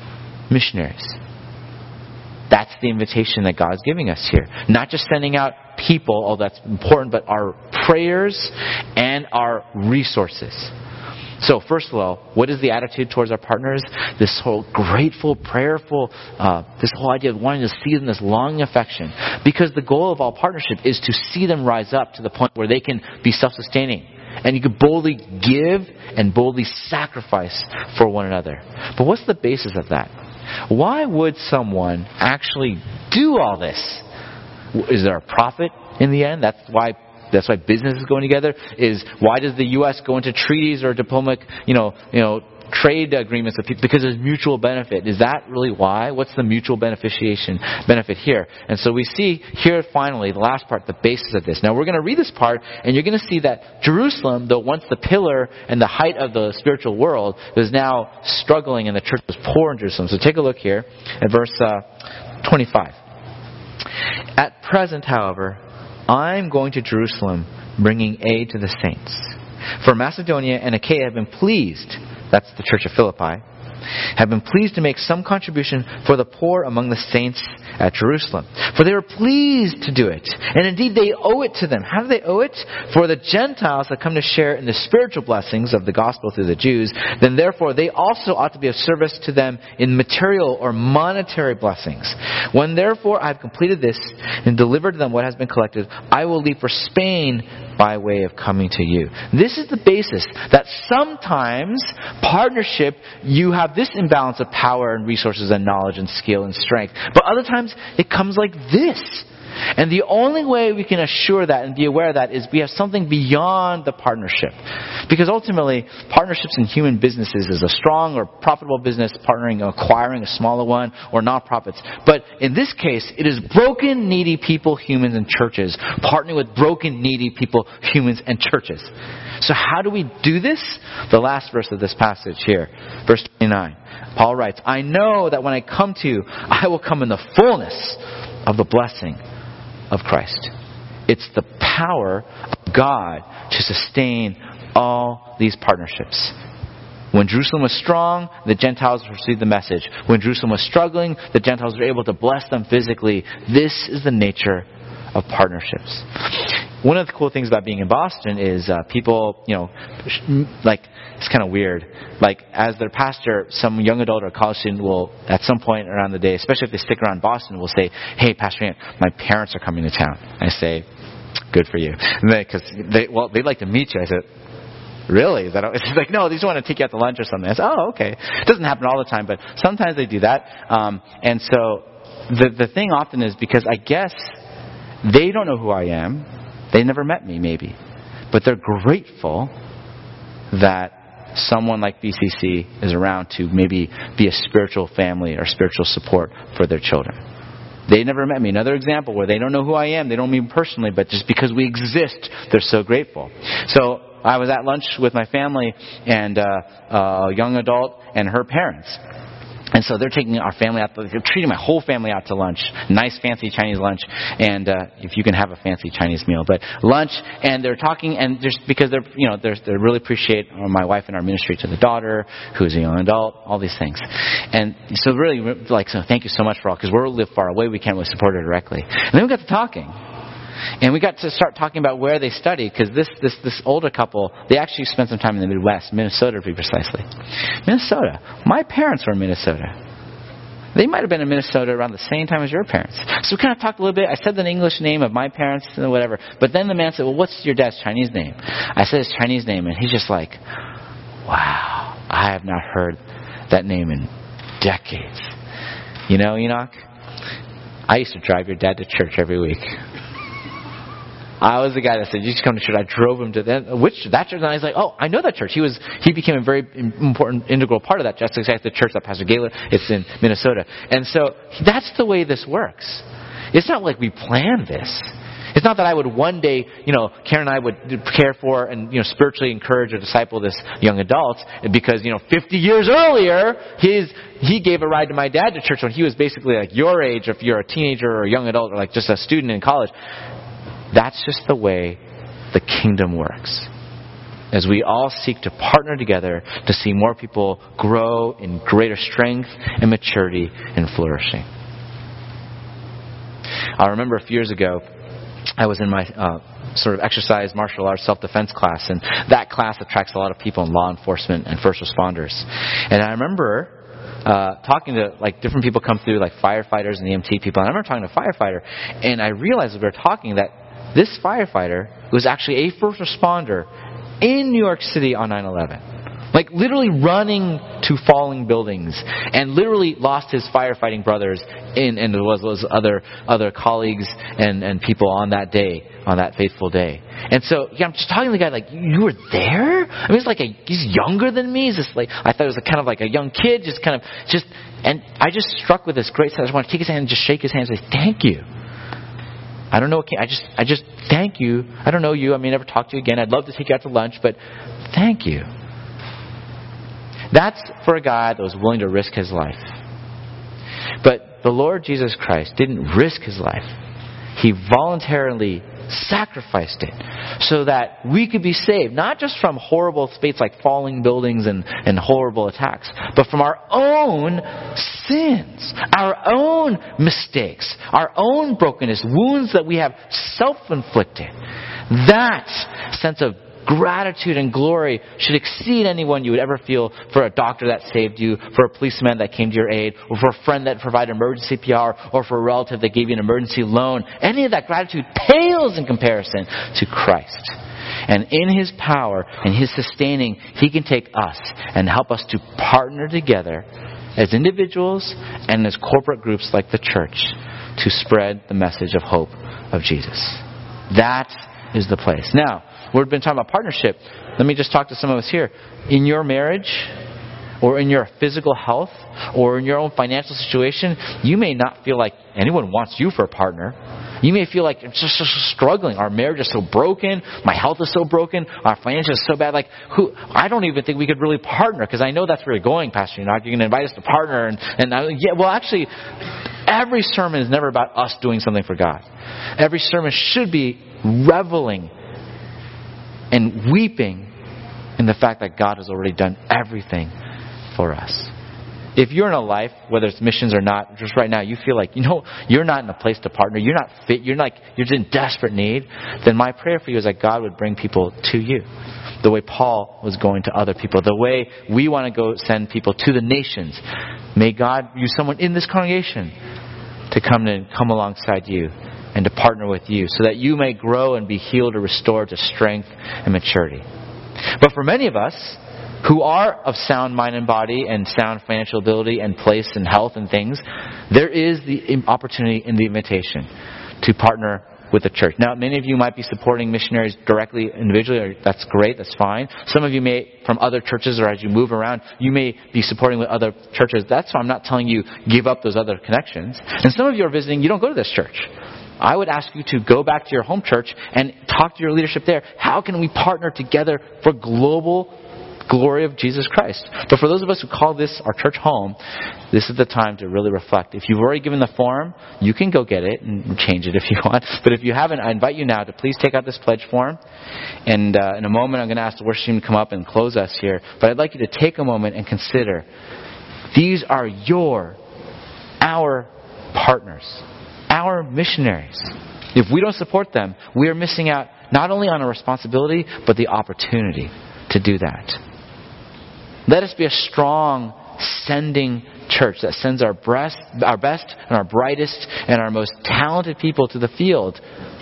missionaries. That's the invitation that God's giving us here. Not just sending out people, although that's important, but our prayers and our resources. So first of all, what is the attitude towards our partners? This whole grateful, prayerful, uh, this whole idea of wanting to see them, this longing affection. Because the goal of all partnership is to see them rise up to the point where they can be self-sustaining. And you can boldly give and boldly sacrifice for one another. But what's the basis of that? Why would someone actually do all this? Is there a profit in the end? That's why That's why business is going together. Is why does the U S go into treaties or diplomatic, you know, you know, trade agreements with people? Because there's mutual benefit. Is that really why? What's the mutual beneficiation benefit here? And so we see here finally the last part, the basis of this. Now we're going to read this part, and you're going to see that Jerusalem, though once the pillar and the height of the spiritual world, is now struggling, and the church was poor in Jerusalem. So take a look here at verse uh, twenty-five. At present, however, I'm going to Jerusalem, bringing aid to the saints. For Macedonia and Achaia have been pleased, that's the church of Philippi, have been pleased to make some contribution for the poor among the saints at Jerusalem. For they were pleased to do it. And indeed they owe it to them. How do they owe it? For the Gentiles that come to share in the spiritual blessings of the gospel through the Jews, then therefore they also ought to be of service to them in material or monetary blessings. When therefore I have completed this and delivered to them what has been collected, I will leave for Spain by way of coming to you. This is the basis, that sometimes partnership, you have this imbalance of power and resources and knowledge and skill and strength. But other times it comes like this. And the only way we can assure that and be aware of that is we have something beyond the partnership. Because ultimately, partnerships in human businesses is a strong or profitable business partnering, acquiring a smaller one, or nonprofits. But in this case, it is broken, needy people, humans, and churches partnering with broken, needy people, humans, and churches. So how do we do this? The last verse of this passage here, verse twenty-nine. Paul writes, I know that when I come to you, I will come in the fullness of the blessing of Christ. It's the power of God to sustain all these partnerships. When Jerusalem was strong, the Gentiles received the message. When Jerusalem was struggling, the Gentiles were able to bless them physically. This is the nature of partnerships. One of the cool things about being in Boston is uh, people, you know, like, it's kind of weird. Like, as their pastor, some young adult or college student will, at some point around the day, especially if they stick around Boston, will say, hey, Pastor Ant, my parents are coming to town. I say, good for you. Because, they, they, well, they'd like to meet you. I said, really? Is that, it's like, no, they just want to take you out to lunch or something. I said, oh, okay. It doesn't happen all the time, but sometimes they do that. Um, and so the the thing often is because I guess they don't know who I am. They never met me, maybe. But they're grateful that someone like B C C is around to maybe be a spiritual family or spiritual support for their children. They never met me. Another example where they don't know who I am. They don't mean personally, but just because we exist, they're so grateful. So I was at lunch with my family and uh, a young adult and her parents. And so they're taking our family out, they're treating my whole family out to lunch. Nice, fancy Chinese lunch. And uh, if you can have a fancy Chinese meal. But lunch, and they're talking, and just because they're, you know, they're, they really appreciate my wife and our ministry to the daughter, who's a young adult, all these things. And so really, like, so thank you so much for all, because we live far away, we can't really support her directly. And then we got to talking. And we got to start talking about where they studied, because this, this, this older couple, they actually spent some time in the Midwest, Minnesota to be precisely. Minnesota. My parents were in Minnesota. They might have been in Minnesota around the same time as your parents. So we kind of talked a little bit. I said the English name of my parents and whatever. But then the man said, well, what's your dad's Chinese name? I said his Chinese name, and he's just like, wow, I have not heard that name in decades. You know, Enoch? I used to drive your dad to church every week. I was the guy that said, you should come to church. I drove him to that, which, that church. And I was like, oh, I know that church. He was, he became a very important, integral part of that. Just exactly the church that Pastor Galen, it's in Minnesota. And so that's the way this works. It's not like we planned this. It's not that I would one day, you know, Karen and I would care for and, you know, spiritually encourage or disciple this young adult because, you know, fifty years earlier, his, he gave a ride to my dad to church when he was basically like your age, if you're a teenager or a young adult or like just a student in college. That's just the way the kingdom works. as we all seek to partner together to see more people grow in greater strength and maturity and flourishing. I remember a few years ago, I was in my uh, sort of exercise, martial arts, self-defense class, and that class attracts a lot of people in law enforcement and first responders. And I remember uh, talking to like different people come through, like firefighters and E M T people. And I remember talking to a firefighter, and I realized as we were talking that this firefighter was actually a first responder in New York City on nine eleven. Like literally running to falling buildings, and literally lost his firefighting brothers in, and there was those other other colleagues and, and people on that day, on that faithful day. And so yeah, I'm just talking to the guy like, you were there? I mean, it's like a, he's younger than me. He's just like, I thought it was a, kind of like a young kid, just kind of just, and I just struck with this great sense. I just want to take his hand and just shake his hand and say, thank you. I don't know. I just, I just thank you. I don't know you. I may never talk to you again. I'd love to take you out to lunch, but thank you. That's for a guy that was willing to risk his life. But the Lord Jesus Christ didn't risk his life. He voluntarily sacrificed it so that we could be saved, not just from horrible fates like falling buildings and, and horrible attacks, but from our own sins, our own mistakes, our own brokenness, wounds that we have self-inflicted. That sense of gratitude and glory should exceed anyone you would ever feel for a doctor that saved you, for a policeman that came to your aid, or for a friend that provided emergency P R, or for a relative that gave you an emergency loan. Any of that gratitude pales in comparison to Christ. And in His power and His sustaining, He can take us and help us to partner together as individuals and as corporate groups like the church to spread the message of hope of Jesus. That is the place. Now, we've been talking about partnership. Let me just talk to some of us here. In your marriage, or in your physical health, or in your own financial situation, you may not feel like anyone wants you for a partner. You may feel like I'm just, just struggling. Our marriage is so broken. My health is so broken. Our finances are so bad. Like, who? I don't even think we could really partner, because I know that's where you're going, Pastor Enoch. You're going to invite us to partner, and and I, yeah. Well, actually, every sermon is never about us doing something for God. Every sermon should be reveling and weeping in the fact that God has already done everything for us. If you're in a life, whether it's missions or not, just right now, you feel like, you know, you're not in a place to partner, you're not fit, you're like, you're just in desperate need, then my prayer for you is that God would bring people to you. The way Paul was going to other people, the way we want to go send people to the nations. May God use someone in this congregation to come and come alongside you and to partner with you so that you may grow and be healed or restored to strength and maturity. But for many of us who are of sound mind and body and sound financial ability and place and health and things, there is the opportunity in the invitation to partner with the church. Now, many of you might be supporting missionaries directly, individually, or that's great, that's fine. Some of you may, from other churches, or as you move around, you may be supporting with other churches. That's why I'm not telling you give up those other connections. And some of you are visiting, you don't go to this church. I would ask you to go back to your home church and talk to your leadership there. How can we partner together for global glory of Jesus Christ? But for those of us who call this our church home, this is the time to really reflect. If you've already given the form, you can go get it and change it if you want. But if you haven't, I invite you now to please take out this pledge form. And uh, in a moment, I'm going to ask the worship team to come up and close us here. But I'd like you to take a moment and consider, these are your, our partners, our missionaries. If we don't support them, we are missing out not only on a responsibility, but the opportunity to do that. Let us be a strong, sending church that sends our best, our best and our brightest and our most talented people to the field.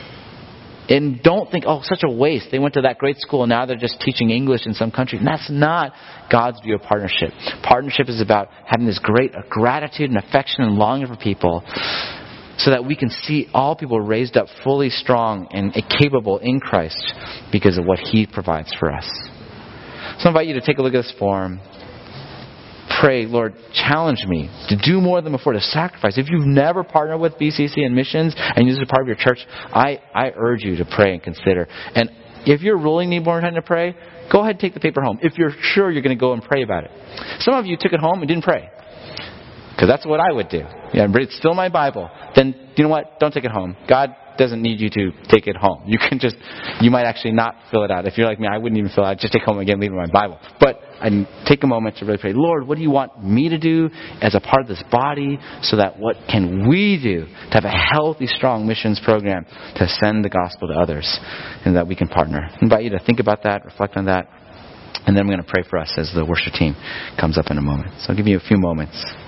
And don't think, oh, such a waste. They went to that great school and now they're just teaching English in some country. And that's not God's view of partnership. Partnership is about having this great gratitude and affection and longing for people, so that we can see all people raised up fully strong and capable in Christ because of what He provides for us. So I invite you to take a look at this form. Pray, Lord, challenge me to do more than before, to sacrifice. If you've never partnered with B C C and missions and this is a part of your church, I, I urge you to pray and consider. And if you're really need more time to pray, go ahead and take the paper home. If you're sure you're going to go and pray about it. Some of you took it home and didn't pray, because that's what I would do. Yeah, but it's still my Bible. Then, you know what? Don't take it home. God, doesn't need you to take it home. You can just, you might actually not fill it out. If you're like me, I wouldn't even fill it out. Just take home again, leave it in my Bible. But I take a moment to really pray, Lord, what do you want me to do as a part of this body so that what can we do to have a healthy, strong missions program to send the gospel to others and that we can partner? I invite you to think about that, reflect on that, and then I'm going to pray for us as the worship team comes up in a moment. So I'll give you a few moments.